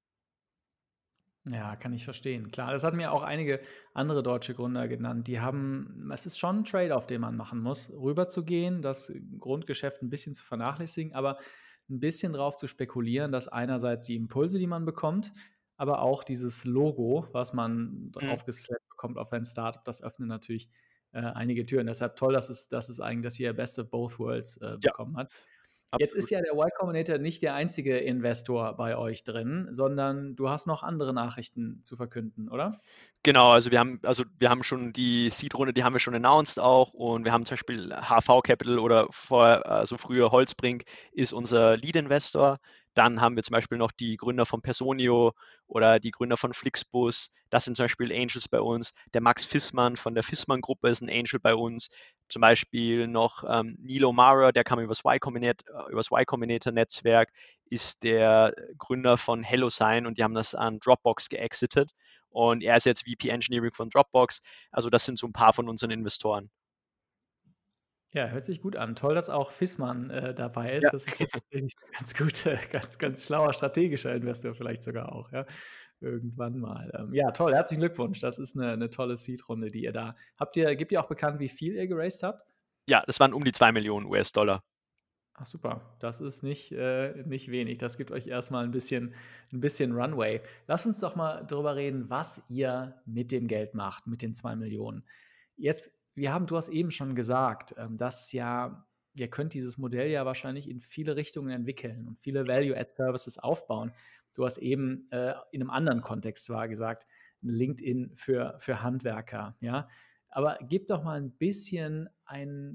Ja, kann ich verstehen. Klar, das hatten mir auch einige andere deutsche Gründer genannt. Es ist schon ein Trade-off, den man machen muss, rüberzugehen, das Grundgeschäft ein bisschen zu vernachlässigen, aber ein bisschen drauf zu spekulieren, dass einerseits die Impulse, die man bekommt, aber auch dieses Logo, was man Mhm. draufgeslappt bekommt auf ein Startup, das öffnet natürlich einige Türen. Deshalb toll, dass ihr Best of Both Worlds Ja, bekommen hat. Jetzt ist absolut. ja der Y Combinator nicht der einzige Investor bei euch drin, sondern du hast noch andere Nachrichten zu verkünden, oder? Genau, also wir haben schon die Seed-Runde, die haben wir schon announced auch und wir haben zum Beispiel HV Capital oder also früher Holzbrink ist unser Lead-Investor. Dann haben wir zum Beispiel noch die Gründer von Personio oder die Gründer von Flixbus. Das sind zum Beispiel Angels bei uns. Der Max Fissmann von der Fissmann-Gruppe ist ein Angel bei uns. Zum Beispiel noch Neil O'Mara, der kam übers Y Combinator-Netzwerk, ist der Gründer von HelloSign und die haben das an Dropbox geexitet. Und er ist jetzt VP Engineering von Dropbox. Also das sind so ein paar von unseren Investoren. Ja, hört sich gut an. Toll, dass auch Fissmann dabei Ja. ist. Das ist ja tatsächlich 'n ganz guter, ganz, ganz schlauer strategischer Investor vielleicht sogar auch, ja, irgendwann mal. Ja, toll, herzlichen Glückwunsch. Das ist eine tolle Seed-Runde, die ihr da gebt ihr auch bekannt, wie viel ihr geraced habt? Ja, das waren um die 2 Millionen US-Dollar. Ach super, das ist nicht wenig. Das gibt euch erstmal ein bisschen Runway. Lass uns doch mal drüber reden, was ihr mit dem Geld macht, mit den 2 Millionen. Du hast eben schon gesagt, dass ja ihr könnt dieses Modell ja wahrscheinlich in viele Richtungen entwickeln und viele Value-Add-Services aufbauen. Du hast eben, in einem anderen Kontext zwar gesagt, LinkedIn für Handwerker, ja? Aber gib doch mal ein bisschen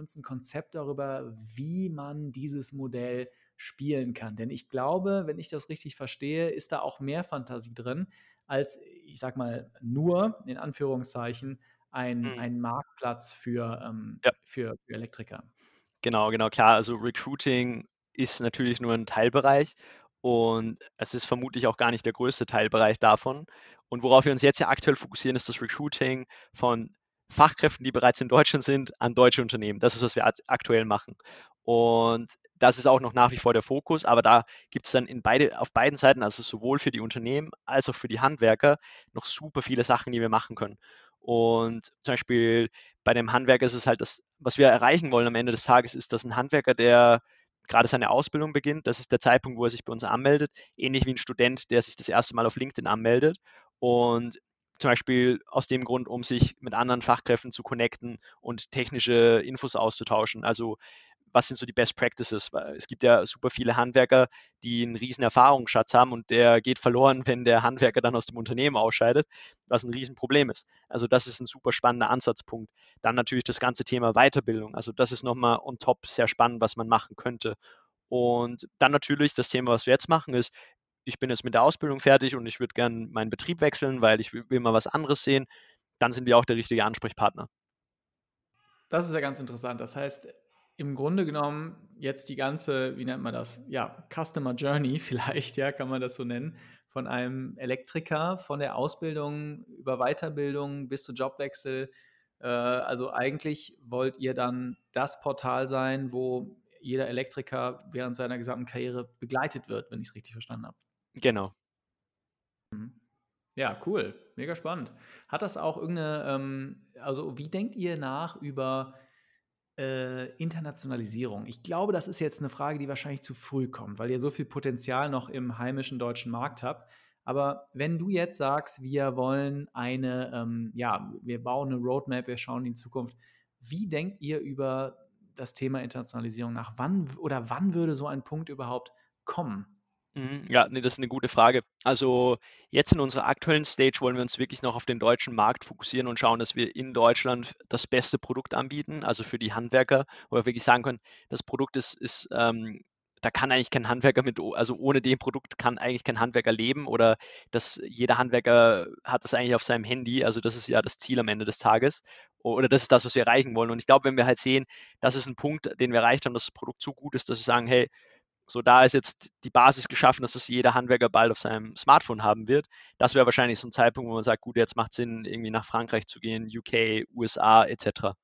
uns ein Konzept darüber, wie man dieses Modell spielen kann. Denn ich glaube, wenn ich das richtig verstehe, ist da auch mehr Fantasie drin, als, ich sag mal, nur in Anführungszeichen Mhm. ein Marktplatz Ja. für Elektriker. Genau, genau, klar. Also Recruiting ist natürlich nur ein Teilbereich und es ist vermutlich auch gar nicht der größte Teilbereich davon. Und worauf wir uns jetzt ja aktuell fokussieren, ist das Recruiting von Fachkräften, die bereits in Deutschland sind, an deutsche Unternehmen. Das ist, was wir aktuell machen. Und das ist auch noch nach wie vor der Fokus, aber da gibt es dann auf beiden Seiten, also sowohl für die Unternehmen als auch für die Handwerker, noch super viele Sachen, die wir machen können. Und zum Beispiel bei dem Handwerker ist es halt das, was wir erreichen wollen am Ende des Tages, ist, dass ein Handwerker, der gerade seine Ausbildung beginnt, das ist der Zeitpunkt, wo er sich bei uns anmeldet, ähnlich wie ein Student, der sich das erste Mal auf LinkedIn anmeldet und zum Beispiel aus dem Grund, um sich mit anderen Fachkräften zu connecten und technische Infos auszutauschen. Also was sind so die Best Practices? Weil es gibt ja super viele Handwerker, die einen riesen Erfahrungsschatz haben und der geht verloren, wenn der Handwerker dann aus dem Unternehmen ausscheidet, was ein Riesenproblem ist. Also das ist ein super spannender Ansatzpunkt. Dann natürlich das ganze Thema Weiterbildung. Also das ist nochmal on top sehr spannend, was man machen könnte. Und dann natürlich das Thema, was wir jetzt machen, ist, ich bin jetzt mit der Ausbildung fertig und ich würde gerne meinen Betrieb wechseln, weil ich will mal was anderes sehen. Dann sind wir auch der richtige Ansprechpartner. Das ist ja ganz interessant. Das heißt, im Grunde genommen jetzt die ganze, wie nennt man das? Ja, Customer Journey vielleicht, ja, kann man das so nennen, von einem Elektriker, von der Ausbildung über Weiterbildung bis zu Jobwechsel. Also eigentlich wollt ihr dann das Portal sein, wo jeder Elektriker während seiner gesamten Karriere begleitet wird, wenn ich es richtig verstanden habe. Genau. Ja, cool. Mega spannend. Hat das auch irgendeine, also wie denkt ihr nach über Internationalisierung? Ich glaube, das ist jetzt eine Frage, die wahrscheinlich zu früh kommt, weil ihr so viel Potenzial noch im heimischen deutschen Markt habt. Aber wenn du jetzt sagst, wir wollen ja, wir bauen eine Roadmap, wir schauen in die Zukunft, wie denkt ihr über das Thema Internationalisierung nach? Wann würde so ein Punkt überhaupt kommen? Ja, ne, das ist eine gute Frage. Also, jetzt in unserer aktuellen Stage wollen wir uns wirklich noch auf den deutschen Markt fokussieren und schauen, dass wir in Deutschland das beste Produkt anbieten, also für die Handwerker, wo wir wirklich sagen können, das Produkt da kann eigentlich kein Handwerker also ohne dem Produkt kann eigentlich kein Handwerker leben oder dass jeder Handwerker hat das eigentlich auf seinem Handy. Also, das ist ja das Ziel am Ende des Tages oder das ist das, was wir erreichen wollen. Und ich glaube, wenn wir halt sehen, das ist ein Punkt, den wir erreicht haben, dass das Produkt so gut ist, dass wir sagen: „Hey, so, da ist jetzt die Basis geschaffen, dass es jeder Handwerker bald auf seinem Smartphone haben wird. Das wäre wahrscheinlich so ein Zeitpunkt, wo man sagt, gut, jetzt macht Sinn, irgendwie nach Frankreich zu gehen, UK, USA etc.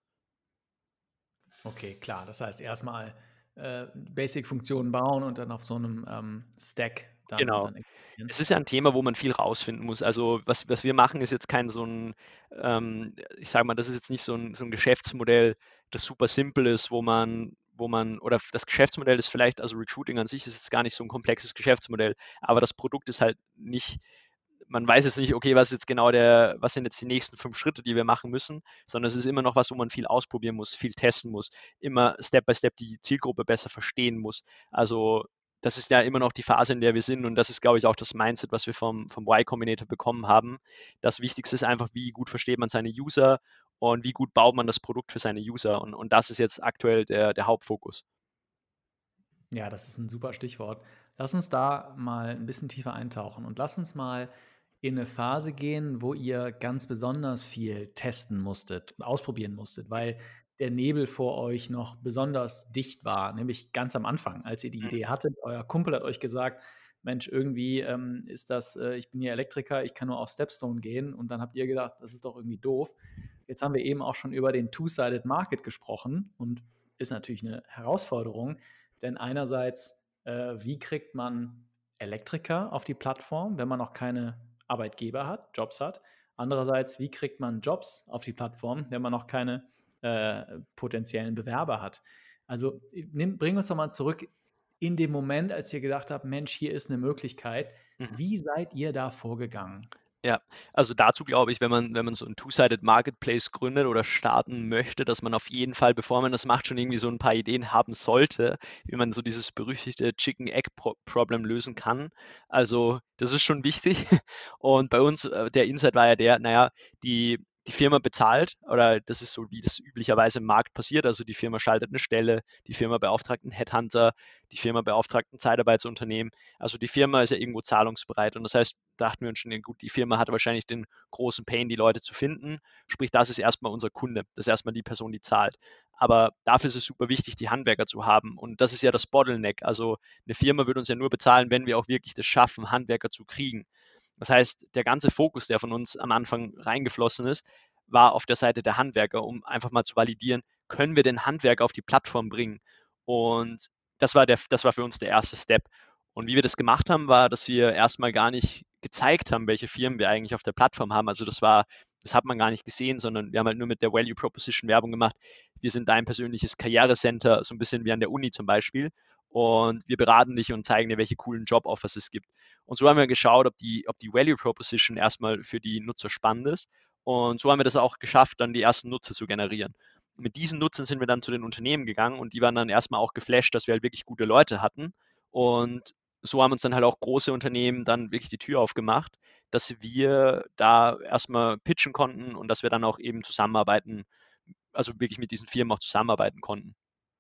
Okay, klar. Das heißt, erstmal Basic-Funktionen bauen und dann auf so einem Stack Genau. dann exportieren. Es ist ja ein Thema, wo man viel rausfinden muss. Also was wir machen, ist jetzt kein so ein, ich sage mal, das ist jetzt nicht so ein Geschäftsmodell, das super simpel ist, oder das Geschäftsmodell ist vielleicht, also Recruiting an sich ist jetzt gar nicht so ein komplexes Geschäftsmodell, aber das Produkt ist halt nicht, man weiß jetzt nicht, okay, was sind jetzt die nächsten 5 Schritte, die wir machen müssen, sondern es ist immer noch was, wo man viel ausprobieren muss, viel testen muss, immer Step by Step die Zielgruppe besser verstehen muss. Also das ist ja immer noch die Phase, in der wir sind und das ist, glaube ich, auch das Mindset, was wir vom Y Combinator bekommen haben. Das Wichtigste ist einfach, wie gut versteht man seine User und wie gut baut man das Produkt für seine User und das ist jetzt aktuell der Hauptfokus. Ja, das ist ein super Stichwort. Lass uns da mal ein bisschen tiefer eintauchen und lass uns mal in eine Phase gehen, wo ihr ganz besonders viel testen musstet und ausprobieren musstet, weil der Nebel vor euch noch besonders dicht war, nämlich ganz am Anfang, als ihr die Mhm. Idee hattet. Euer Kumpel hat euch gesagt: „Mensch, irgendwie, ist das ich bin ja Elektriker, ich kann nur auf Stepstone gehen.“ Und dann habt ihr gedacht: „Das ist doch irgendwie doof.“ Jetzt haben wir eben auch schon über den Two-Sided Market gesprochen und ist natürlich eine Herausforderung, denn einerseits, wie kriegt man Elektriker auf die Plattform, wenn man noch keine Arbeitgeber hat, Jobs hat? Andererseits, wie kriegt man Jobs auf die Plattform, wenn man noch keine potenziellen Bewerber hat? Also bring uns doch mal zurück in den Moment, als ihr gedacht habt, Mensch, hier ist eine Möglichkeit. Mhm. Wie seid ihr da vorgegangen? Ja, also dazu glaube ich, wenn man so ein Two-Sided Marketplace gründet oder starten möchte, dass man auf jeden Fall, bevor man das macht, schon irgendwie so ein paar Ideen haben sollte, wie man so dieses berüchtigte Chicken-Egg-Problem lösen kann. Also, das ist schon wichtig. Und bei uns, der Insight war ja der, naja, die die Firma bezahlt, oder das ist so, wie das üblicherweise im Markt passiert. Also die Firma schaltet eine Stelle, die Firma beauftragt einen Headhunter, die Firma beauftragt ein Zeitarbeitsunternehmen. Also die Firma ist ja irgendwo zahlungsbereit. Und das heißt, dachten wir uns schon, gut, die Firma hat wahrscheinlich den großen Pain, die Leute zu finden. Sprich, das ist erstmal unser Kunde. Das ist erstmal die Person, die zahlt. Aber dafür ist es super wichtig, die Handwerker zu haben. Und das ist ja das Bottleneck. Also eine Firma wird uns ja nur bezahlen, wenn wir auch wirklich das schaffen, Handwerker zu kriegen. Das heißt, der ganze Fokus, der von uns am Anfang reingeflossen ist, war auf der Seite der Handwerker, um einfach mal zu validieren, können wir den Handwerker auf die Plattform bringen? Und das war für uns der erste Step. Und wie wir das gemacht haben, war, dass wir erstmal gar nicht gezeigt haben, welche Firmen wir eigentlich auf der Plattform haben. Also das hat man gar nicht gesehen, sondern wir haben halt nur mit der Value Proposition Werbung gemacht. Wir sind dein persönliches Karrierecenter, so ein bisschen wie an der Uni zum Beispiel. Und wir beraten dich und zeigen dir, welche coolen Job-Offers es gibt. Und so haben wir geschaut, ob die Value Proposition erstmal für die Nutzer spannend ist. Und so haben wir das auch geschafft, dann die ersten Nutzer zu generieren. Mit diesen Nutzern sind wir dann zu den Unternehmen gegangen und die waren dann erstmal auch geflasht, dass wir halt wirklich gute Leute hatten. Und so haben uns dann halt auch große Unternehmen dann wirklich die Tür aufgemacht, dass wir da erstmal pitchen konnten und dass wir dann auch eben zusammenarbeiten, also wirklich mit diesen Firmen auch zusammenarbeiten konnten.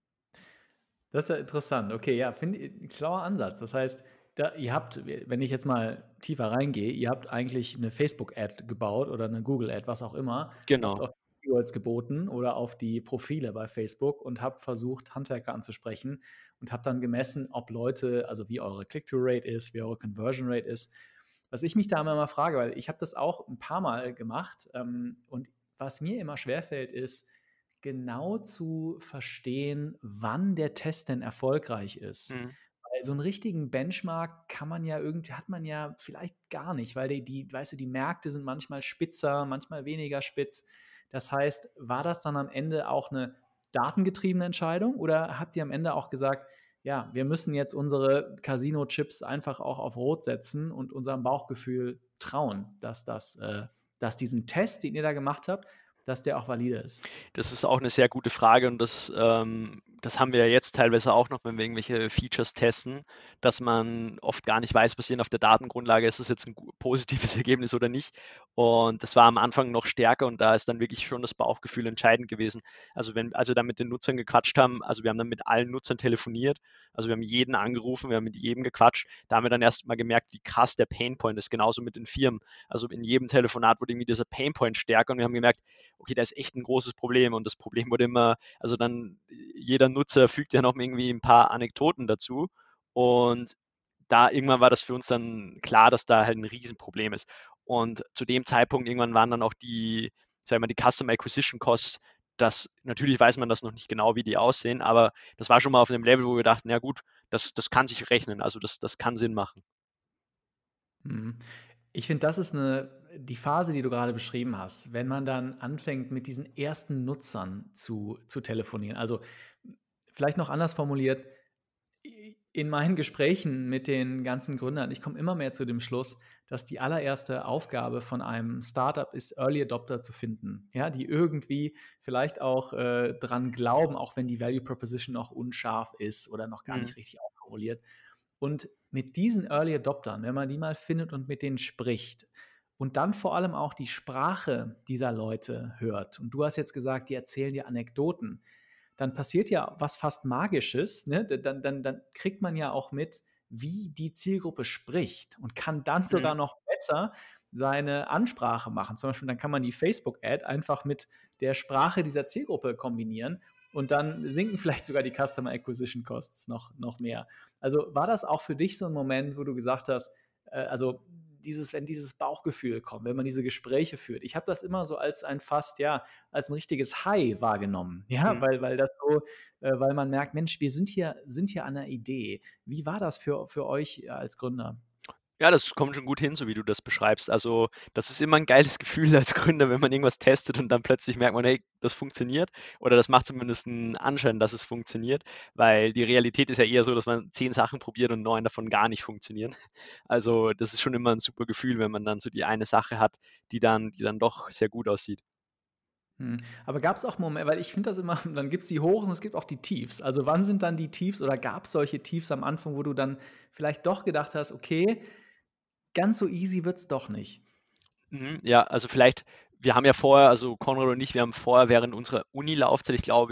Das ist ja interessant. Okay, ja, finde ich 'n schlauer Ansatz. Das heißt, ihr habt, wenn ich jetzt mal tiefer reingehe, ihr habt eigentlich eine Facebook-Ad gebaut oder eine Google-Ad, was auch immer, habt Genau. auf die Keywords geboten oder auf die Profile bei Facebook und habt versucht, Handwerker anzusprechen und habt dann gemessen, ob Leute, also wie eure Click-through-Rate ist, wie eure Conversion Rate ist. Was ich mich da immer mal frage, weil ich habe das auch ein paar Mal gemacht, und was mir immer schwerfällt, ist genau zu verstehen, wann der Test denn erfolgreich ist. Mhm. Weil so einen richtigen Benchmark hat man ja vielleicht gar nicht, weil weißt du, die Märkte sind manchmal spitzer, manchmal weniger spitz. Das heißt, war das dann am Ende auch eine datengetriebene Entscheidung oder habt ihr am Ende auch gesagt: „Ja, wir müssen jetzt unsere Casino-Chips einfach auch auf Rot setzen und unserem Bauchgefühl trauen, dass diesen Test, den ihr da gemacht habt, dass der auch valide ist?“ Das ist auch eine sehr gute Frage und das haben wir ja jetzt teilweise auch noch, wenn wir irgendwelche Features testen, dass man oft gar nicht weiß, basierend auf der Datengrundlage, ist das jetzt ein positives Ergebnis oder nicht. Und das war am Anfang noch stärker und da ist dann wirklich schon das Bauchgefühl entscheidend gewesen. Also da mit den Nutzern gequatscht haben, also wir haben dann mit allen Nutzern telefoniert, also wir haben jeden angerufen, wir haben mit jedem gequatscht. Da haben wir dann erst mal gemerkt, wie krass der Painpoint ist, genauso mit den Firmen. Also in jedem Telefonat wurde irgendwie dieser Painpoint stärker und wir haben gemerkt, okay, da ist echt ein großes Problem. Und das Problem wurde immer, also dann jeder Nutzer fügt ja noch irgendwie ein paar Anekdoten dazu. Und da irgendwann war das für uns dann klar, dass da halt ein Riesenproblem ist. Und zu dem Zeitpunkt irgendwann waren dann auch sagen wir mal, die Customer Acquisition Costs, das natürlich weiß man das noch nicht genau, wie die aussehen, aber das war schon mal auf einem Level, wo wir dachten, ja gut, das kann sich rechnen, also das kann Sinn machen. Mhm. Ich finde, das ist die Phase, die du gerade beschrieben hast, wenn man dann anfängt, mit diesen ersten Nutzern zu telefonieren. Also, vielleicht noch anders formuliert, in meinen Gesprächen mit den ganzen Gründern, ich komme immer mehr zu dem Schluss, dass die allererste Aufgabe von einem Startup ist, Early Adopter zu finden, ja, die irgendwie vielleicht auch, dran glauben, auch wenn die Value Proposition noch unscharf ist oder noch gar Mhm. nicht richtig ausformuliert. Und mit diesen Early Adoptern, wenn man die mal findet und mit denen spricht und dann vor allem auch die Sprache dieser Leute hört, und du hast jetzt gesagt, die erzählen dir Anekdoten, dann passiert ja was fast Magisches, ne? Dann kriegt man ja auch mit, wie die Zielgruppe spricht und kann dann sogar Mhm. noch besser seine Ansprache machen. Zum Beispiel, dann kann man die Facebook-Ad einfach mit der Sprache dieser Zielgruppe kombinieren und dann sinken vielleicht sogar die Customer Acquisition Costs noch mehr. Also war das auch für dich so ein Moment, wo du gesagt hast, also wenn dieses Bauchgefühl kommt, wenn man diese Gespräche führt. Ich habe das immer so als als ein richtiges High wahrgenommen, ja, Mhm. weil das so, weil man merkt, Mensch, wir sind hier an 'ner Idee. Wie war das für euch als Gründer? Ja, das kommt schon gut hin, so wie du das beschreibst. Also, das ist immer ein geiles Gefühl als Gründer, wenn man irgendwas testet und dann plötzlich merkt man: „Hey, das funktioniert“, oder das macht zumindest einen Anschein, dass es funktioniert, weil die Realität ist ja eher so, dass man 10 Sachen probiert und 9 davon gar nicht funktionieren. Also, das ist schon immer ein super Gefühl, wenn man dann so die eine Sache hat, die dann doch sehr gut aussieht. Mhm. Aber gab es auch Momente, weil ich finde das immer, dann gibt es die Hochs und es gibt auch die Tiefs. Also, wann sind dann die Tiefs oder gab es solche Tiefs am Anfang, wo du dann vielleicht doch gedacht hast: „Okay, ganz so easy wird's doch nicht?“ Mhm, ja, also vielleicht wir haben ja vorher, also Konrad und ich, wir haben vorher während unserer Uni-Laufzeit, ich glaube,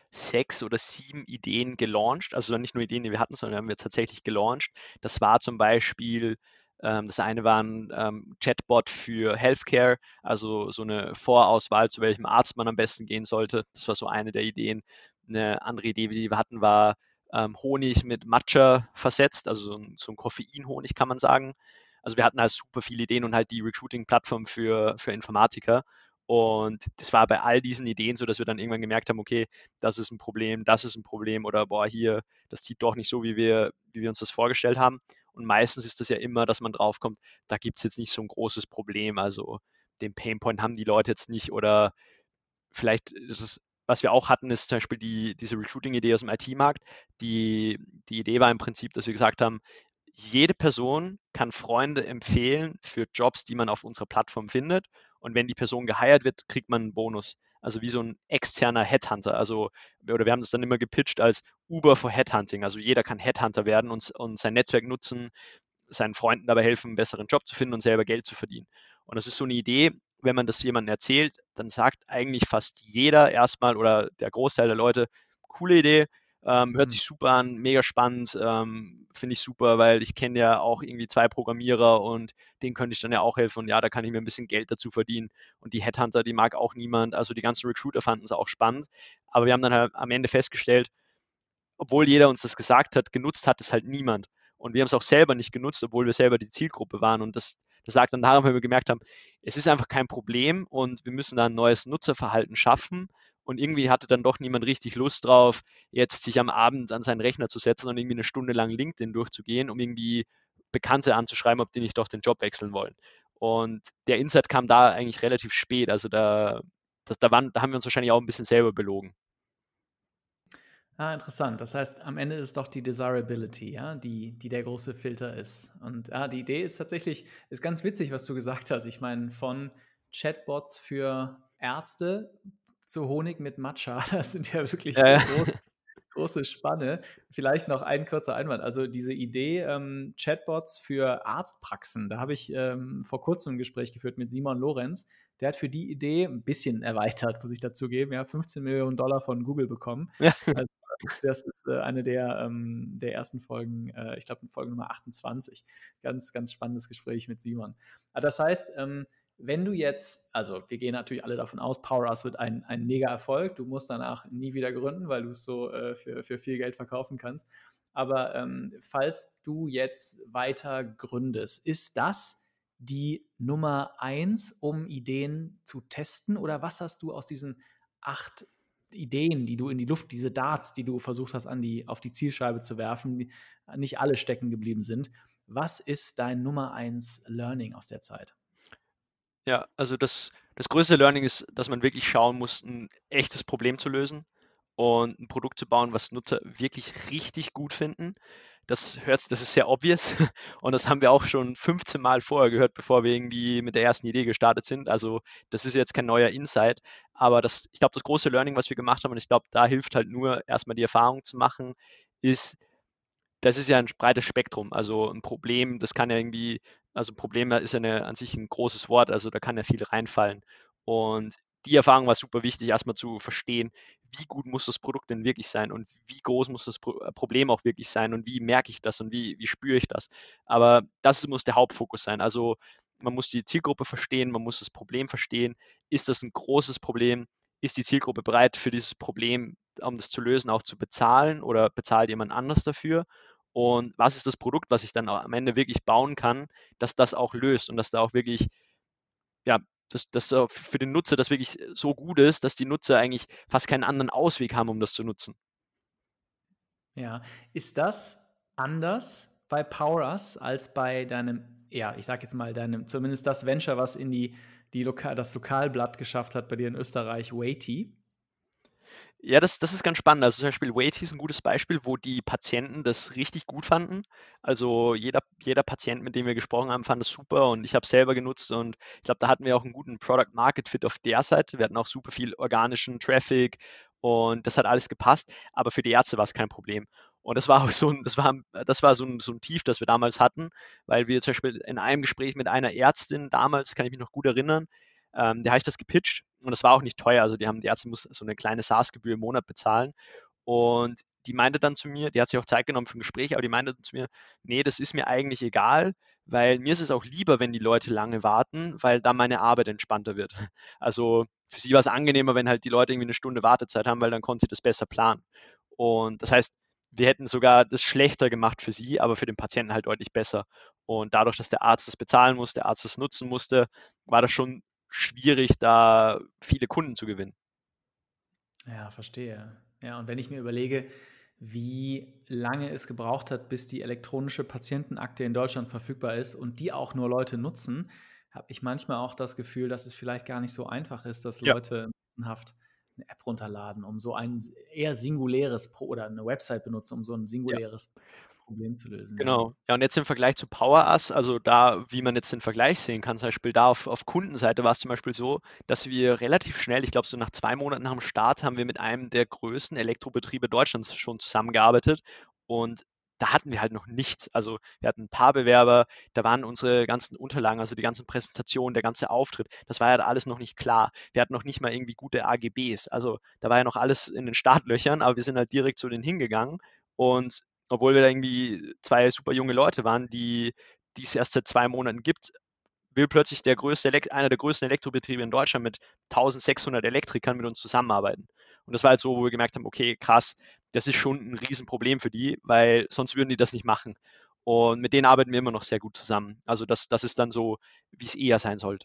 6 oder 7 Ideen gelauncht. Also nicht nur Ideen, die wir hatten, sondern haben wir tatsächlich gelauncht. Das war zum Beispiel, das eine war ein Chatbot für Healthcare, also so eine Vorauswahl, zu welchem Arzt man am besten gehen sollte. Das war so eine der Ideen. Eine andere Idee, die wir hatten, war Honig mit Matcha versetzt, also so ein Koffeinhonig, kann man sagen. Also wir hatten halt super viele Ideen und halt die Recruiting-Plattform für Informatiker. Und das war bei all diesen Ideen so, dass wir dann irgendwann gemerkt haben, okay, das ist ein Problem oder boah, hier, das zieht doch nicht so, wie wir uns das vorgestellt haben. Und meistens ist das ja immer, dass man draufkommt, da gibt es jetzt nicht so ein großes Problem. Also den Painpoint haben die Leute jetzt nicht oder vielleicht ist es, was wir auch hatten, ist zum Beispiel diese Recruiting-Idee aus dem IT-Markt. Die Idee war im Prinzip, dass wir gesagt haben, jede Person kann Freunde empfehlen für Jobs, die man auf unserer Plattform findet. Und wenn die Person geheiert wird, kriegt man einen Bonus. Also wie so ein externer Headhunter. Also, oder wir haben das dann immer gepitcht als Uber for Headhunting. Also jeder kann Headhunter werden und sein Netzwerk nutzen, seinen Freunden dabei helfen, einen besseren Job zu finden und selber Geld zu verdienen. Und das ist so eine Idee, wenn man das jemandem erzählt, dann sagt eigentlich fast jeder erstmal oder der Großteil der Leute, coole Idee, hört sich super an, mega spannend, finde ich super, weil ich kenne ja auch irgendwie 2 Programmierer und denen könnte ich dann ja auch helfen und ja, da kann ich mir ein bisschen Geld dazu verdienen. Und die Headhunter, die mag auch niemand, also die ganzen Recruiter fanden es auch spannend, aber wir haben dann halt am Ende festgestellt, obwohl jeder uns das gesagt hat, genutzt hat es halt niemand. Und wir haben es auch selber nicht genutzt, obwohl wir selber die Zielgruppe waren. Und das lag dann daran, weil wir gemerkt haben, es ist einfach kein Problem und wir müssen da ein neues Nutzerverhalten schaffen. Und irgendwie hatte dann doch niemand richtig Lust drauf, jetzt sich am Abend an seinen Rechner zu setzen und irgendwie eine Stunde lang LinkedIn durchzugehen, um irgendwie Bekannte anzuschreiben, ob die nicht doch den Job wechseln wollen. Und der Insight kam da eigentlich relativ spät. Also da haben wir uns wahrscheinlich auch ein bisschen selber belogen. Ah, interessant. Das heißt, am Ende ist es doch die Desirability, ja, die der große Filter ist. Und ja, die Idee ist tatsächlich, ist ganz witzig, was du gesagt hast. Ich meine, von Chatbots für Ärzte zu Honig mit Matcha, das sind ja wirklich Äh, große Spanne. Vielleicht noch ein kurzer Einwand. Also diese Idee, Chatbots für Arztpraxen, da habe ich vor kurzem ein Gespräch geführt mit Simon Lorenz. Der hat für die Idee ein bisschen erweitert, muss ich dazugeben, ja, 15 Millionen Dollar von Google bekommen. ja. Also, das ist eine der ersten Folgen, ich glaube, Folge Nummer 28. Ganz, ganz spannendes Gespräch mit Simon. Das heißt, wenn du jetzt, also wir gehen natürlich alle davon aus, Power Us wird ein Mega-Erfolg. Du musst danach nie wieder gründen, weil du es so für viel Geld verkaufen kannst. Aber falls du jetzt weiter gründest, ist das die Nummer 1, um Ideen zu testen? Oder was hast du aus diesen 8 Ideen, die du in die Luft, diese Darts, die du versucht hast, auf die Zielscheibe zu werfen, die nicht alle stecken geblieben sind? Was ist dein Nummer 1 Learning aus der Zeit? Ja, also das größte Learning ist, dass man wirklich schauen muss, ein echtes Problem zu lösen und ein Produkt zu bauen, was Nutzer wirklich richtig gut finden. Das ist sehr obvious und das haben wir auch schon 15 Mal vorher gehört, bevor wir irgendwie mit der ersten Idee gestartet sind. Also das ist jetzt kein neuer Insight, aber ich glaube, das große Learning, was wir gemacht haben, und ich glaube, da hilft halt nur erstmal die Erfahrung zu machen, ist, das ist ja ein breites Spektrum. Also ein Problem, das kann ja irgendwie, also Problem ist ja an sich ein großes Wort, also da kann ja viel reinfallen. Und die Erfahrung war super wichtig, erstmal zu verstehen, wie gut muss das Produkt denn wirklich sein und wie groß muss das Problem auch wirklich sein und wie merke ich das und wie spüre ich das. Aber das muss der Hauptfokus sein. Also man muss die Zielgruppe verstehen, man muss das Problem verstehen. Ist das ein großes Problem? Ist die Zielgruppe bereit für dieses Problem, um das zu lösen, auch zu bezahlen oder bezahlt jemand anders dafür? Und was ist das Produkt, was ich dann am Ende wirklich bauen kann, dass das auch löst und dass da auch wirklich, ja, dass auch für den Nutzer das wirklich so gut ist, dass die Nutzer eigentlich fast keinen anderen Ausweg haben, um das zu nutzen. Ja, ist das anders bei Power Us als bei deinem, ja, ich sag jetzt mal, deinem, zumindest das Venture, was in das Lokalblatt geschafft hat bei dir in Österreich, Waity? Ja, das ist ganz spannend. Also zum Beispiel Waity ist ein gutes Beispiel, wo die Patienten das richtig gut fanden. Also jeder Patient, mit dem wir gesprochen haben, fand das super und ich habe es selber genutzt und ich glaube, da hatten wir auch einen guten Product Market Fit auf der Seite. Wir hatten auch super viel organischen Traffic und das hat alles gepasst, aber für die Ärzte war es kein Problem. Und das war auch das war so ein Tief, das wir damals hatten, weil wir zum Beispiel in einem Gespräch mit einer Ärztin damals, kann ich mich noch gut erinnern, Der habe ich das gepitcht und das war auch nicht teuer. Also die Ärzte mussten so eine kleine SaaS-Gebühr im Monat bezahlen. Und die meinte dann zu mir, die hat sich auch Zeit genommen für ein Gespräch, aber die meinte dann zu mir, nee, das ist mir eigentlich egal, weil mir ist es auch lieber, wenn die Leute lange warten, weil dann meine Arbeit entspannter wird. Also für sie war es angenehmer, wenn halt die Leute irgendwie eine Stunde Wartezeit haben, weil dann konnte sie das besser planen. Und das heißt, wir hätten sogar das schlechter gemacht für sie, aber für den Patienten halt deutlich besser. Und dadurch, dass der Arzt das bezahlen musste, der Arzt das nutzen musste, war das schon schwierig, da viele Kunden zu gewinnen. Ja, verstehe. Ja, und wenn ich mir überlege, wie lange es gebraucht hat, bis die elektronische Patientenakte in Deutschland verfügbar ist und die auch nur Leute nutzen, habe ich manchmal auch das Gefühl, dass es vielleicht gar nicht so einfach ist, dass Ja. Leute massenhaft eine App runterladen, um so ein eher singuläres oder eine Website benutzen, um so ein Ja. singuläres Problem zu lösen, ja. Genau. Ja, und jetzt im Vergleich zu PowerUs, also da, wie man jetzt den Vergleich sehen kann, zum Beispiel da auf Kundenseite war es zum Beispiel so, dass wir relativ schnell, ich glaube so nach 2 Monaten nach dem Start, haben wir mit einem der größten Elektrobetriebe Deutschlands schon zusammengearbeitet und da hatten wir halt noch nichts. Also wir hatten ein paar Bewerber, da waren unsere ganzen Unterlagen, also die ganzen Präsentationen, der ganze Auftritt, das war ja da alles noch nicht klar. Wir hatten noch nicht mal irgendwie gute AGBs. Also da war ja noch alles in den Startlöchern, aber wir sind halt direkt zu denen hingegangen und obwohl wir da irgendwie 2 super junge Leute waren, die es erst seit 2 Monaten gibt, will plötzlich einer der größten Elektrobetriebe in Deutschland mit 1.600 Elektrikern mit uns zusammenarbeiten. Und das war halt so, wo wir gemerkt haben, okay, krass, das ist schon ein Riesenproblem für die, weil sonst würden die das nicht machen. Und mit denen arbeiten wir immer noch sehr gut zusammen. Also das ist dann so, wie es eher sein sollte.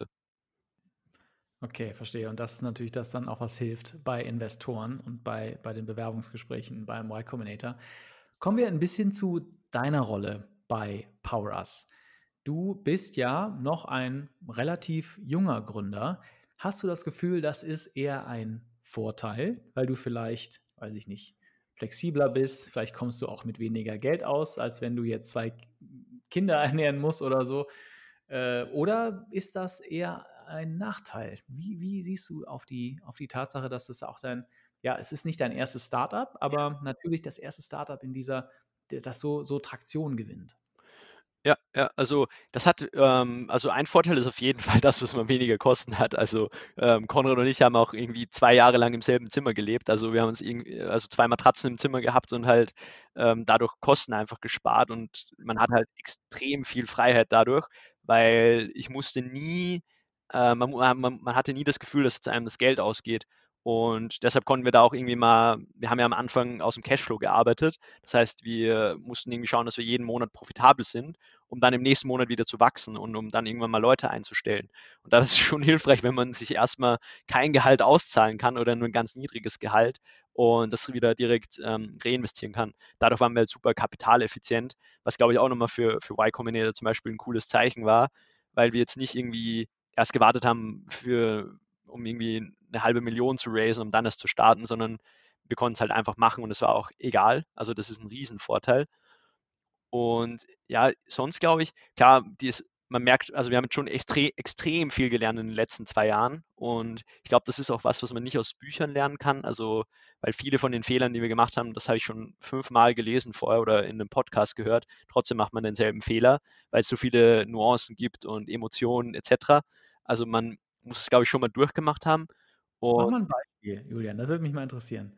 Okay, verstehe. Und das ist natürlich, das dann auch was hilft bei Investoren und bei den Bewerbungsgesprächen beim Y Combinator. Kommen wir ein bisschen zu deiner Rolle bei PowerUs. Du bist ja noch ein relativ junger Gründer. Hast du das Gefühl, das ist eher ein Vorteil, weil du vielleicht, weiß ich nicht, flexibler bist? Vielleicht kommst du auch mit weniger Geld aus, als wenn du jetzt 2 Kinder ernähren musst oder so. Oder ist das eher ein Nachteil? Wie siehst du auf die Tatsache, dass es auch ja, es ist nicht dein erstes Startup, aber natürlich das erste Startup das so Traktion gewinnt? Ja, ja, also das hat also ein Vorteil ist auf jeden Fall das, dass man weniger Kosten hat. Also, Konrad und ich haben auch irgendwie 2 Jahre lang im selben Zimmer gelebt. Also, wir haben uns irgendwie also 2 Matratzen im Zimmer gehabt und halt, dadurch Kosten einfach gespart und man hat halt extrem viel Freiheit dadurch, weil ich musste nie man hatte nie das Gefühl, dass jetzt einem das Geld ausgeht. Und deshalb konnten wir da auch irgendwie mal wir haben ja am Anfang aus dem Cashflow gearbeitet. Das heißt, wir mussten irgendwie schauen, dass wir jeden Monat profitabel sind, um dann im nächsten Monat wieder zu wachsen und um dann irgendwann mal Leute einzustellen. Und das ist schon hilfreich, wenn man sich erstmal kein Gehalt auszahlen kann oder nur ein ganz niedriges Gehalt und das wieder direkt reinvestieren kann. Dadurch waren wir halt super kapitaleffizient, was glaube ich auch nochmal für Y Combinator zum Beispiel ein cooles Zeichen war, weil wir jetzt nicht irgendwie erst gewartet haben, um irgendwie eine halbe Million zu raisen, um dann es zu starten, sondern wir konnten es halt einfach machen und es war auch egal. Also das ist ein Riesenvorteil. Und ja, sonst glaube ich, klar, man merkt, also wir haben jetzt schon extrem viel gelernt in den letzten 2 Jahren. Und ich glaube, das ist auch was man nicht aus Büchern lernen kann. Also, weil viele von den Fehlern, die wir gemacht haben, das habe ich schon 5-mal gelesen vorher oder in einem Podcast gehört. Trotzdem macht man denselben Fehler, weil es so viele Nuancen gibt und Emotionen etc. Also man muss es, glaube ich, schon mal durchgemacht haben. Mach Und mal ein Beispiel, Julian, das würde mich mal interessieren.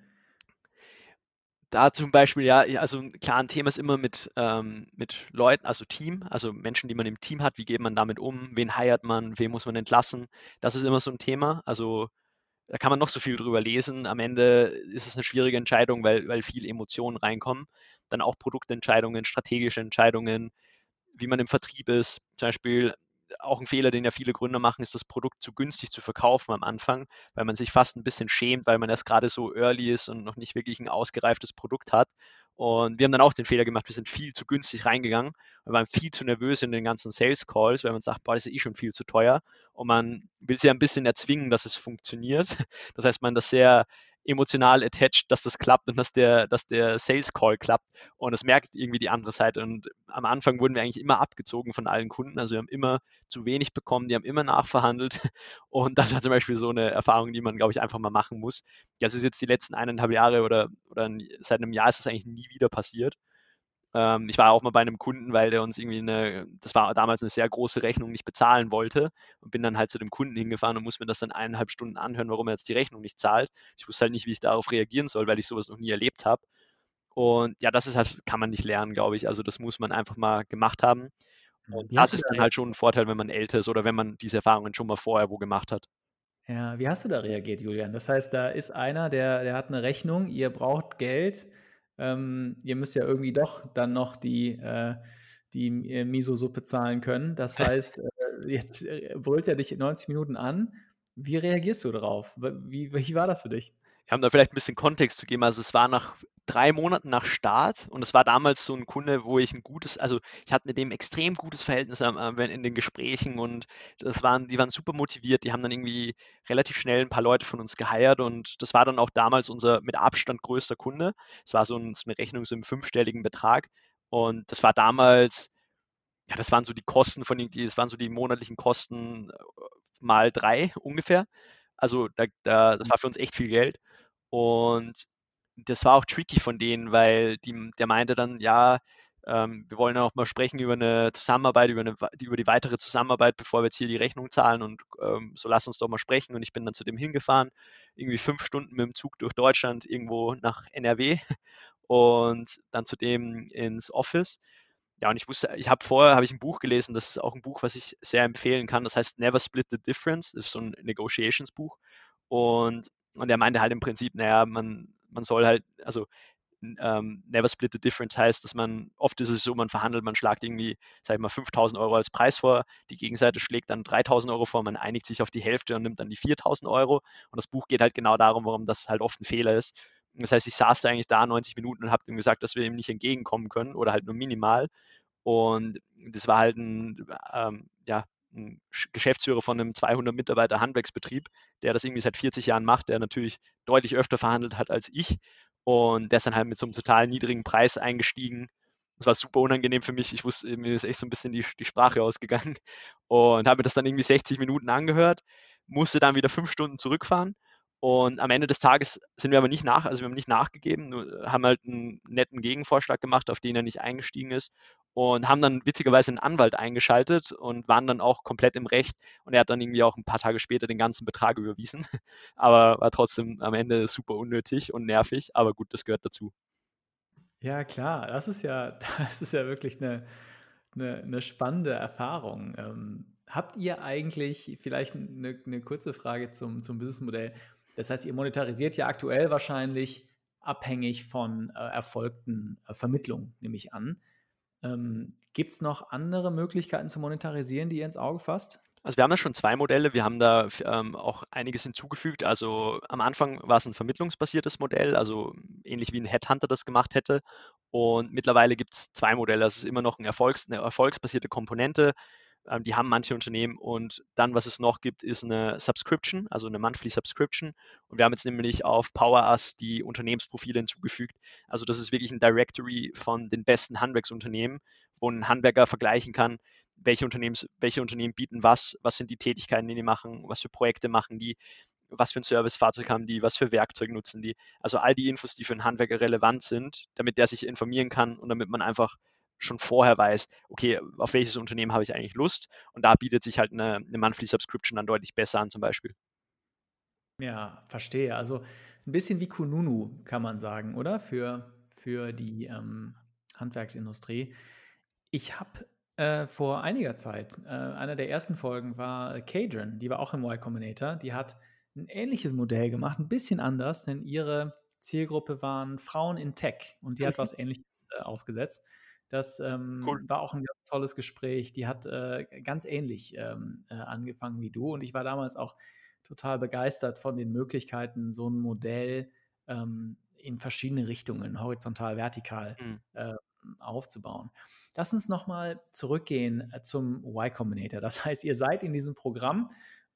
da zum Beispiel, ja, also klar, ein Thema ist immer mit Leuten, also Team, also Menschen, die man im Team hat, wie geht man damit um, wen heiert man, wen muss man entlassen. Das ist immer so ein Thema. Also da kann man noch so viel drüber lesen. Am Ende ist es eine schwierige Entscheidung, weil viel Emotionen reinkommen. Dann auch Produktentscheidungen, strategische Entscheidungen, wie man im Vertrieb ist. Zum Beispiel auch ein Fehler, den ja viele Gründer machen, ist das Produkt zu günstig zu verkaufen am Anfang, weil man sich fast ein bisschen schämt, weil man erst gerade so early ist und noch nicht wirklich ein ausgereiftes Produkt hat. Und wir haben dann auch den Fehler gemacht, wir sind viel zu günstig reingegangen. Wir waren viel zu nervös in den ganzen Sales Calls, weil man sagt, boah, das ist eh schon viel zu teuer. Und man will sie ja ein bisschen erzwingen, dass es funktioniert. Das heißt, man das sehr emotional attached, dass das klappt und dass der Sales Call klappt. Und das merkt irgendwie die andere Seite. Und am Anfang wurden wir eigentlich immer abgezogen von allen Kunden. Also wir haben immer zu wenig bekommen, die haben immer nachverhandelt. Und das war zum Beispiel so eine Erfahrung, die man, glaube ich, einfach mal machen muss. Das ist jetzt die letzten 1,5 Jahre oder seit einem Jahr ist es eigentlich nie wieder passiert. Ich war auch mal bei einem Kunden, weil der uns irgendwie das war damals eine sehr große Rechnung, nicht bezahlen wollte und bin dann halt zu dem Kunden hingefahren und muss mir das dann 1,5 Stunden anhören, warum er jetzt die Rechnung nicht zahlt. Ich wusste halt nicht, wie ich darauf reagieren soll, weil ich sowas noch nie erlebt habe. Und ja, das ist halt, kann man nicht lernen, glaube ich. Also das muss man einfach mal gemacht haben. Und Wie das hast du ist da dann halt schon ein Vorteil, wenn man älter ist oder wenn man diese Erfahrungen schon mal vorher wo gemacht hat. Ja, wie hast du da reagiert, Julian? Das heißt, da ist einer, der hat eine Rechnung, ihr braucht Geld, ihr müsst ja irgendwie doch dann noch die Miso-Suppe zahlen können. Das heißt, jetzt, brüllt er dich 90 Minuten an. Wie reagierst du darauf? Wie war das für dich? Ja, um da vielleicht ein bisschen Kontext zu geben, also es war nach 3 Monaten nach Start und es war damals so ein Kunde, wo ich ich hatte mit dem extrem gutes Verhältnis in den Gesprächen und die waren super motiviert. Die haben dann irgendwie relativ schnell ein paar Leute von uns geheiert und das war dann auch damals unser mit Abstand größter Kunde. Es war so 'ne Rechnung so im fünfstelligen Betrag und das war damals ja, das waren so die monatlichen Kosten mal 3 ungefähr. Also, das war für uns echt viel Geld. Und das war auch tricky von denen, weil der meinte dann, ja, wir wollen ja auch mal sprechen über eine Zusammenarbeit, über die weitere Zusammenarbeit, bevor wir jetzt hier die Rechnung zahlen und so lass uns doch mal sprechen. Und ich bin dann zu dem hingefahren, irgendwie 5 Stunden mit dem Zug durch Deutschland irgendwo nach NRW und dann zu dem ins Office. Ja, und vorher habe ich ein Buch gelesen, das ist auch ein Buch, was ich sehr empfehlen kann. Das heißt Never Split the Difference, das ist so ein Negotiations-Buch. Und er meinte halt im Prinzip, naja, man soll halt, also Never Split the Difference heißt, oft ist es so, man verhandelt, man schlägt irgendwie, sag ich mal, 5.000 € als Preis vor, die Gegenseite schlägt dann 3.000 € vor, man einigt sich auf die Hälfte und nimmt dann die 4.000 €. Und das Buch geht halt genau darum, warum das halt oft ein Fehler ist. Das heißt, ich saß da eigentlich da 90 Minuten und habe ihm gesagt, dass wir ihm nicht entgegenkommen können oder halt nur minimal. Und das war halt ja, ein Geschäftsführer von einem 200 Mitarbeiter Handwerksbetrieb, der das irgendwie seit 40 Jahren macht, der natürlich deutlich öfter verhandelt hat als ich. Und der ist dann halt mit so einem total niedrigen Preis eingestiegen. Das war super unangenehm für mich. Ich wusste, mir ist echt so ein bisschen die Sprache ausgegangen und habe mir das dann irgendwie 60 Minuten angehört, musste dann wieder 5 Stunden zurückfahren. Und am Ende des Tages wir haben nicht nachgegeben, nur haben halt einen netten Gegenvorschlag gemacht, auf den er nicht eingestiegen ist und haben dann witzigerweise einen Anwalt eingeschaltet und waren dann auch komplett im Recht. Und er hat dann irgendwie auch ein paar Tage später den ganzen Betrag überwiesen, aber war trotzdem am Ende super unnötig und nervig. Aber gut, das gehört dazu. Ja, klar, das ist ja wirklich eine spannende Erfahrung. Habt ihr eigentlich vielleicht eine kurze Frage zum Businessmodell? Das heißt, ihr monetarisiert ja aktuell wahrscheinlich abhängig von, erfolgten, Vermittlungen, nehme ich an. Gibt es noch andere Möglichkeiten zu monetarisieren, die ihr ins Auge fasst? Also wir haben da schon 2 Modelle. Wir haben da auch einiges hinzugefügt. Also am Anfang war es ein vermittlungsbasiertes Modell, also ähnlich wie ein Headhunter das gemacht hätte. Und mittlerweile gibt es 2 Modelle. Das ist immer noch eine erfolgsbasierte Komponente. Die haben manche Unternehmen. Und dann, was es noch gibt, ist eine Subscription, also eine Monthly Subscription. Und wir haben jetzt nämlich auf PowerUs die Unternehmensprofile hinzugefügt. Also das ist wirklich ein Directory von den besten Handwerksunternehmen, wo ein Handwerker vergleichen kann, welche Unternehmen bieten was sind die Tätigkeiten, die machen, was für Projekte machen die, was für ein Servicefahrzeug haben die, was für Werkzeug nutzen die. Also all die Infos, die für einen Handwerker relevant sind, damit der sich informieren kann und damit man einfach schon vorher weiß, okay, auf welches Unternehmen habe ich eigentlich Lust? Und da bietet sich halt eine Monthly Subscription dann deutlich besser an zum Beispiel. Ja, verstehe. Also ein bisschen wie Kununu, kann man sagen, oder? Für die, Handwerksindustrie. Ich habe, vor einiger Zeit einer der ersten Folgen war Kadron, die war auch im Y Combinator. Die hat ein ähnliches Modell gemacht, ein bisschen anders, denn ihre Zielgruppe waren Frauen in Tech und die hat was Ähnliches, aufgesetzt. Das, Cool. war auch ein ganz tolles Gespräch. Die hat, ganz ähnlich, angefangen wie du und ich war damals auch total begeistert von den Möglichkeiten, so ein Modell, in verschiedene Richtungen, horizontal, vertikal, Mhm. aufzubauen. Lass uns noch mal zurückgehen, zum Y Combinator. Das heißt, ihr seid in diesem Programm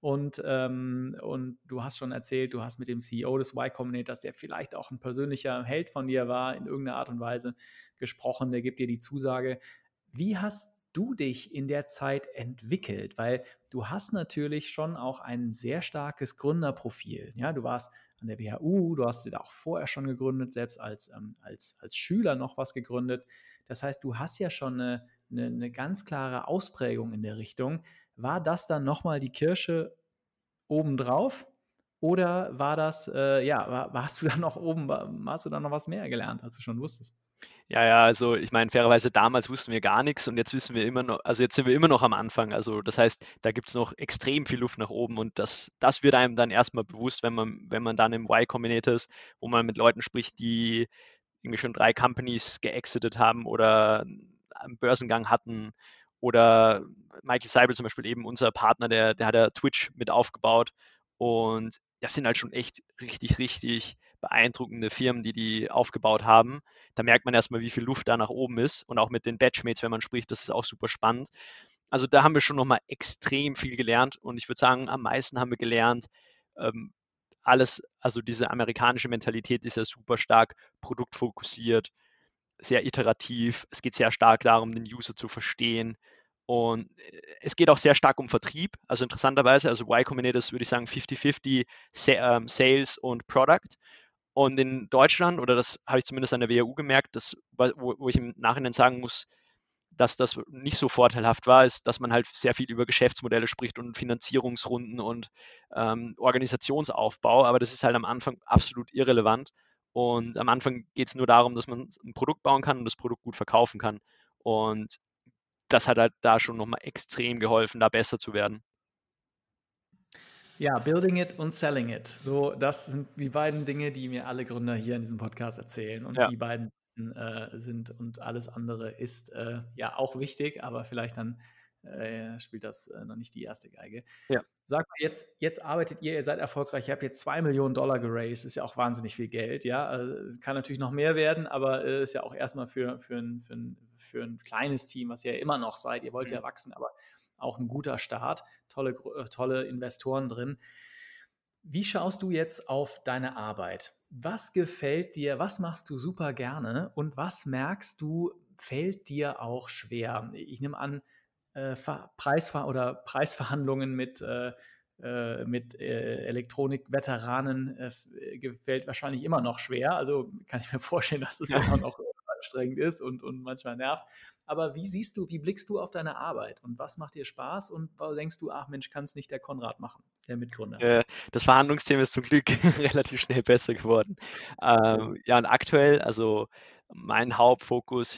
und du hast schon erzählt, du hast mit dem CEO des Y Combinators, der vielleicht auch ein persönlicher Held von dir war, in irgendeiner Art und Weise gesprochen. Der gibt dir die Zusage. Wie hast du dich in der Zeit entwickelt? Weil du hast natürlich schon auch ein sehr starkes Gründerprofil. Ja, du warst an der WHU, du hast da auch vorher schon gegründet, selbst als Schüler noch was gegründet. Das heißt, du hast ja schon eine ganz klare Ausprägung in der Richtung. War das dann nochmal die Kirsche obendrauf? Oder war das, warst du dann noch oben, hast du dann noch was mehr gelernt, als du schon wusstest? Ja, also ich meine, fairerweise damals wussten wir gar nichts und jetzt wissen wir immer noch, also jetzt sind wir immer noch am Anfang. Also das heißt, da gibt es noch extrem viel Luft nach oben und das wird einem dann erstmal bewusst, wenn man dann im Y Combinator ist, wo man mit Leuten spricht, die irgendwie schon 3 Companies geexitet haben oder einen Börsengang hatten. Oder Michael Seibel zum Beispiel, eben unser Partner, der hat ja Twitch mit aufgebaut. Und das sind halt schon echt richtig, richtig beeindruckende Firmen, die aufgebaut haben. Da merkt man erstmal, wie viel Luft da nach oben ist. Und auch mit den Batchmates, wenn man spricht, das ist auch super spannend. Also da haben wir schon nochmal extrem viel gelernt. Und ich würde sagen, am meisten haben wir gelernt, alles, also diese amerikanische Mentalität ist ja super stark produktfokussiert, sehr iterativ. Es geht sehr stark darum, den User zu verstehen. Und es geht auch sehr stark um Vertrieb. Also interessanterweise, also Y Combinator ist, würde ich sagen, 50-50 Sales und Product. Und in Deutschland, oder das habe ich zumindest an der WHU gemerkt, wo ich im Nachhinein sagen muss, dass das nicht so vorteilhaft war, ist, dass man halt sehr viel über Geschäftsmodelle spricht und Finanzierungsrunden und Organisationsaufbau, aber das ist halt am Anfang absolut irrelevant. Und am Anfang geht es nur darum, dass man ein Produkt bauen kann und das Produkt gut verkaufen kann. Und das hat halt da schon nochmal extrem geholfen, da besser zu werden. Ja, building it und selling it. So, das sind die beiden Dinge, die mir alle Gründer hier in diesem Podcast erzählen. Und Ja, die beiden sind und alles andere ist ja auch wichtig, aber vielleicht dann spielt das noch nicht die erste Geige. ja, Sag mal, jetzt arbeitet ihr seid erfolgreich, ihr habt jetzt $2 Millionen geraced, ist ja auch wahnsinnig viel Geld, ja. Kann natürlich noch mehr werden, aber ist ja auch erstmal für ein kleines Team, was ihr ja immer noch seid, ihr wollt ja wachsen, aber auch ein guter Start, tolle Investoren drin. Wie schaust du jetzt auf deine Arbeit? Was gefällt dir? Was machst du super gerne? Und was merkst du, fällt dir auch schwer? Ich nehme an, Preisverhandlungen mit Elektronikveteranen gefällt wahrscheinlich immer noch schwer. Also kann ich mir vorstellen, dass es immer noch anstrengend ist und manchmal nervt. Aber wie blickst du auf deine Arbeit und was macht dir Spaß und denkst du, ach Mensch, kann es nicht der Konrad machen, der Mitgründer? Das Verhandlungsthema ist zum Glück relativ schnell besser geworden. Ja, und aktuell, also mein Hauptfokus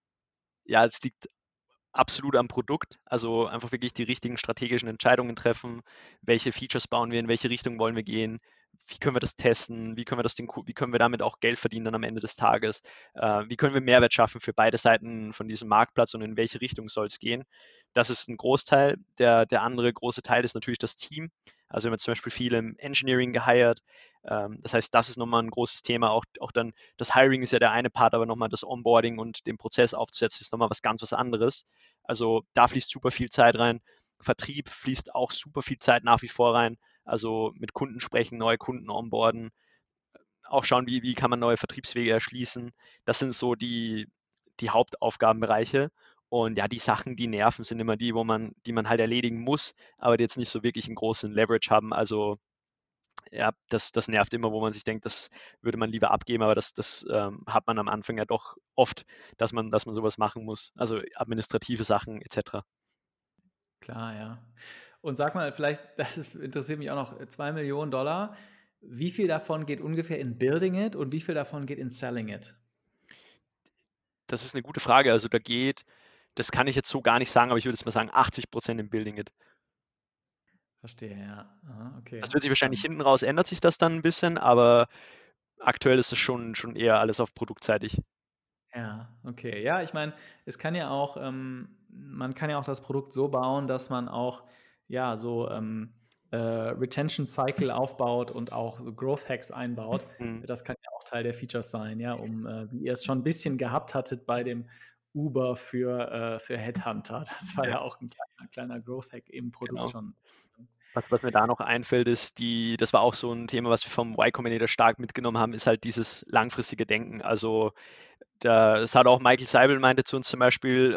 es liegt absolut am Produkt. Also einfach wirklich die richtigen strategischen Entscheidungen treffen. Welche Features bauen wir, in welche Richtung wollen wir gehen? Wie können wir das testen? Wie können wir damit auch Geld verdienen dann am Ende des Tages? Wie können wir Mehrwert schaffen für beide Seiten von diesem Marktplatz und in welche Richtung soll es gehen? Das ist ein Großteil. Der andere große Teil ist natürlich das Team. Also wir haben zum Beispiel viel im Engineering gehired. Das heißt, das ist nochmal ein großes Thema. Auch dann das Hiring ist ja der eine Part, aber nochmal das Onboarding und den Prozess aufzusetzen ist nochmal was anderes. Also da fließt super viel Zeit rein. Vertrieb fließt auch super viel Zeit nach wie vor rein. Also mit Kunden sprechen, neue Kunden onboarden, auch schauen, wie kann man neue Vertriebswege erschließen. Das sind so die Hauptaufgabenbereiche. Und ja, die Sachen, die nerven, sind immer die man halt erledigen muss, aber die jetzt nicht so wirklich einen großen Leverage haben. Also ja, das nervt immer, wo man sich denkt, das würde man lieber abgeben, aber das hat man am Anfang ja doch oft, dass man sowas machen muss. Also administrative Sachen etc. Klar, ja. Und sag mal, vielleicht, interessiert mich auch noch, $2 Millionen. Wie viel davon geht ungefähr in Building It und wie viel davon geht in Selling It? Das ist eine gute Frage. Also das kann ich jetzt so gar nicht sagen, aber ich würde jetzt mal sagen, 80% im Building It. Verstehe, ja. Aha, okay, Das wird sich wahrscheinlich spannend. hinten raus, ändert sich das dann ein bisschen, aber aktuell ist es schon eher alles auf produktseitig. Ja, okay. Ja, ich meine, es kann ja auch, man kann ja auch das Produkt so bauen, dass man auch, ja, so Retention Cycle aufbaut und auch so Growth Hacks einbaut. Mhm, Das kann ja auch Teil der Features sein, ja, wie ihr es schon ein bisschen gehabt hattet bei dem Uber für Headhunter. Das war ja, ja auch ein kleiner Growth Hack im Produkt genau. schon. Was mir da noch einfällt, ist das war auch so ein Thema, was wir vom Y Combinator stark mitgenommen haben, ist halt dieses langfristige Denken. Also das hat auch Michael Seibel meinte zu uns zum Beispiel,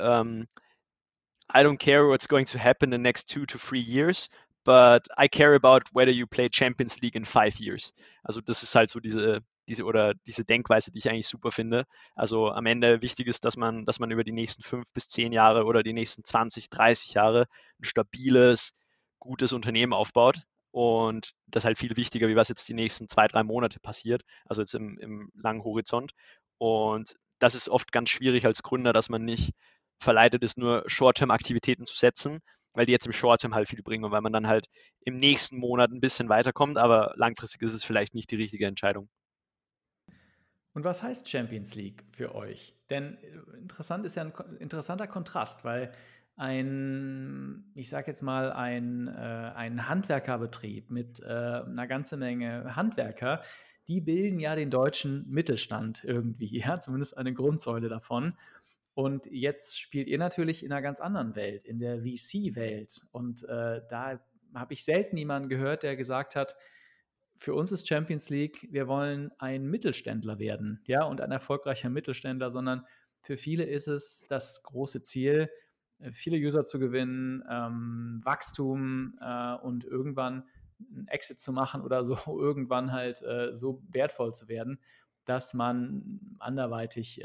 I don't care what's going to happen in the next 2 to 3 years, but I care about whether you play Champions League in 5 years. Also das ist halt so diese Denkweise, die ich eigentlich super finde. Also am Ende wichtig ist, dass man über die nächsten 5 bis 10 Jahre oder die nächsten 20, 30 Jahre ein stabiles, gutes Unternehmen aufbaut. Und das ist halt viel wichtiger, wie was jetzt die nächsten 2, 3 Monate passiert, also jetzt im langen Horizont. Und das ist oft ganz schwierig als Gründer, dass man nicht verleitet ist, nur Short-Term-Aktivitäten zu setzen, weil die jetzt im Short-Term halt viel bringen und weil man dann halt im nächsten Monat ein bisschen weiterkommt, aber langfristig ist es vielleicht nicht die richtige Entscheidung. Und was heißt Champions League für euch? Denn interessant ist ja ein interessanter Kontrast, weil ich sage jetzt mal, ein Handwerkerbetrieb mit einer ganzen Menge Handwerker, die bilden ja den deutschen Mittelstand irgendwie, ja, zumindest eine Grundsäule davon. Und jetzt spielt ihr natürlich in einer ganz anderen Welt, in der VC-Welt. Und da habe ich selten jemanden gehört, der gesagt hat, für uns ist Champions League, wir wollen ein Mittelständler werden, ja, und ein erfolgreicher Mittelständler, sondern für viele ist es das große Ziel, viele User zu gewinnen, Wachstum und irgendwann einen Exit zu machen oder so, irgendwann halt so wertvoll zu werden, dass man anderweitig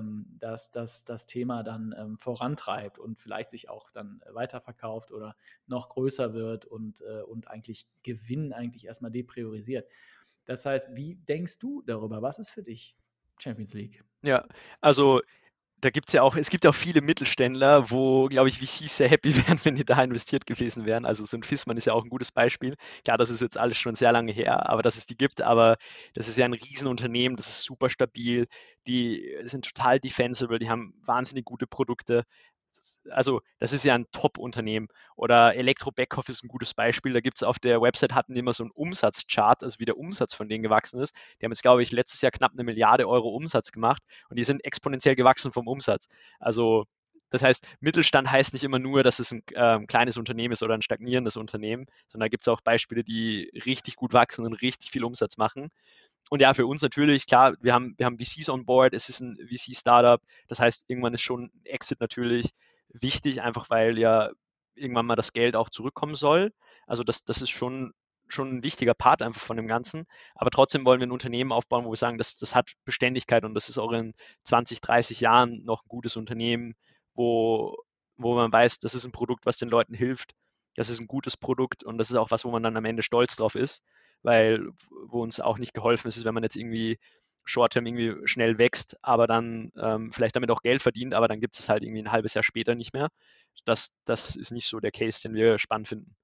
das Thema dann vorantreibt und vielleicht sich auch dann weiterverkauft oder noch größer wird und eigentlich Gewinn eigentlich erstmal depriorisiert. Das heißt, wie denkst du darüber? Was ist für dich Champions League? Ja, also es gibt ja auch viele Mittelständler, wo, glaube ich, VCs sehr happy wären, wenn die da investiert gewesen wären. Also so ein Fissmann ist ja auch ein gutes Beispiel. Klar, das ist jetzt alles schon sehr lange her, aber dass es die gibt, aber das ist ja ein Riesenunternehmen, das ist super stabil, die sind total defensible, die haben wahnsinnig gute Produkte. Also das ist ja ein Top-Unternehmen. Oder Elektro Beckhoff ist ein gutes Beispiel. Da gibt es auf der Website, hatten die immer so einen Umsatzchart, also wie der Umsatz von denen gewachsen ist. Die haben jetzt, glaube ich, letztes Jahr knapp 1 Milliarde Euro Umsatz gemacht und die sind exponentiell gewachsen vom Umsatz. Also das heißt, Mittelstand heißt nicht immer nur, dass es ein kleines Unternehmen ist oder ein stagnierendes Unternehmen, sondern da gibt es auch Beispiele, die richtig gut wachsen und richtig viel Umsatz machen. Und ja, für uns natürlich, klar, wir haben VCs on board, es ist ein VC-Startup, das heißt, irgendwann ist schon ein Exit natürlich wichtig, einfach weil ja irgendwann mal das Geld auch zurückkommen soll. Also das ist schon ein wichtiger Part einfach von dem Ganzen. Aber trotzdem wollen wir ein Unternehmen aufbauen, wo wir sagen, das hat Beständigkeit und das ist auch in 20, 30 Jahren noch ein gutes Unternehmen, wo man weiß, das ist ein Produkt, was den Leuten hilft. Das ist ein gutes Produkt und das ist auch was, wo man dann am Ende stolz drauf ist, weil wo uns auch nicht geholfen ist, wenn man jetzt irgendwie Short-Term irgendwie schnell wächst, aber dann vielleicht damit auch Geld verdient, aber dann gibt es halt irgendwie ein halbes Jahr später nicht mehr. Das ist nicht so der Case, den wir spannend finden.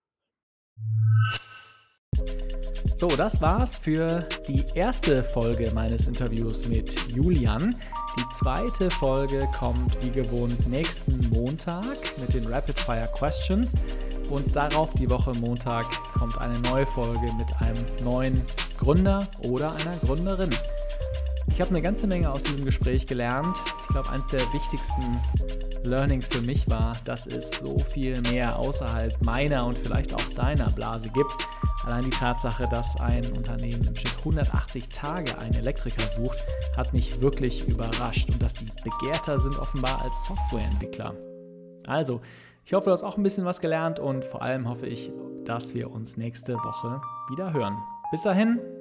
So, das war's für die erste Folge meines Interviews mit Julian. Die zweite Folge kommt wie gewohnt nächsten Montag mit den Rapid Fire Questions und darauf die Woche Montag kommt eine neue Folge mit einem neuen Gründer oder einer Gründerin. Ich habe eine ganze Menge aus diesem Gespräch gelernt. Ich glaube, eins der wichtigsten Learnings für mich war, dass es so viel mehr außerhalb meiner und vielleicht auch deiner Blase gibt. Allein die Tatsache, dass ein Unternehmen im Schnitt 180 Tage einen Elektriker sucht, hat mich wirklich überrascht und dass die begehrter sind offenbar als Softwareentwickler. Also, ich hoffe, du hast auch ein bisschen was gelernt und vor allem hoffe ich, dass wir uns nächste Woche wieder hören. Bis dahin,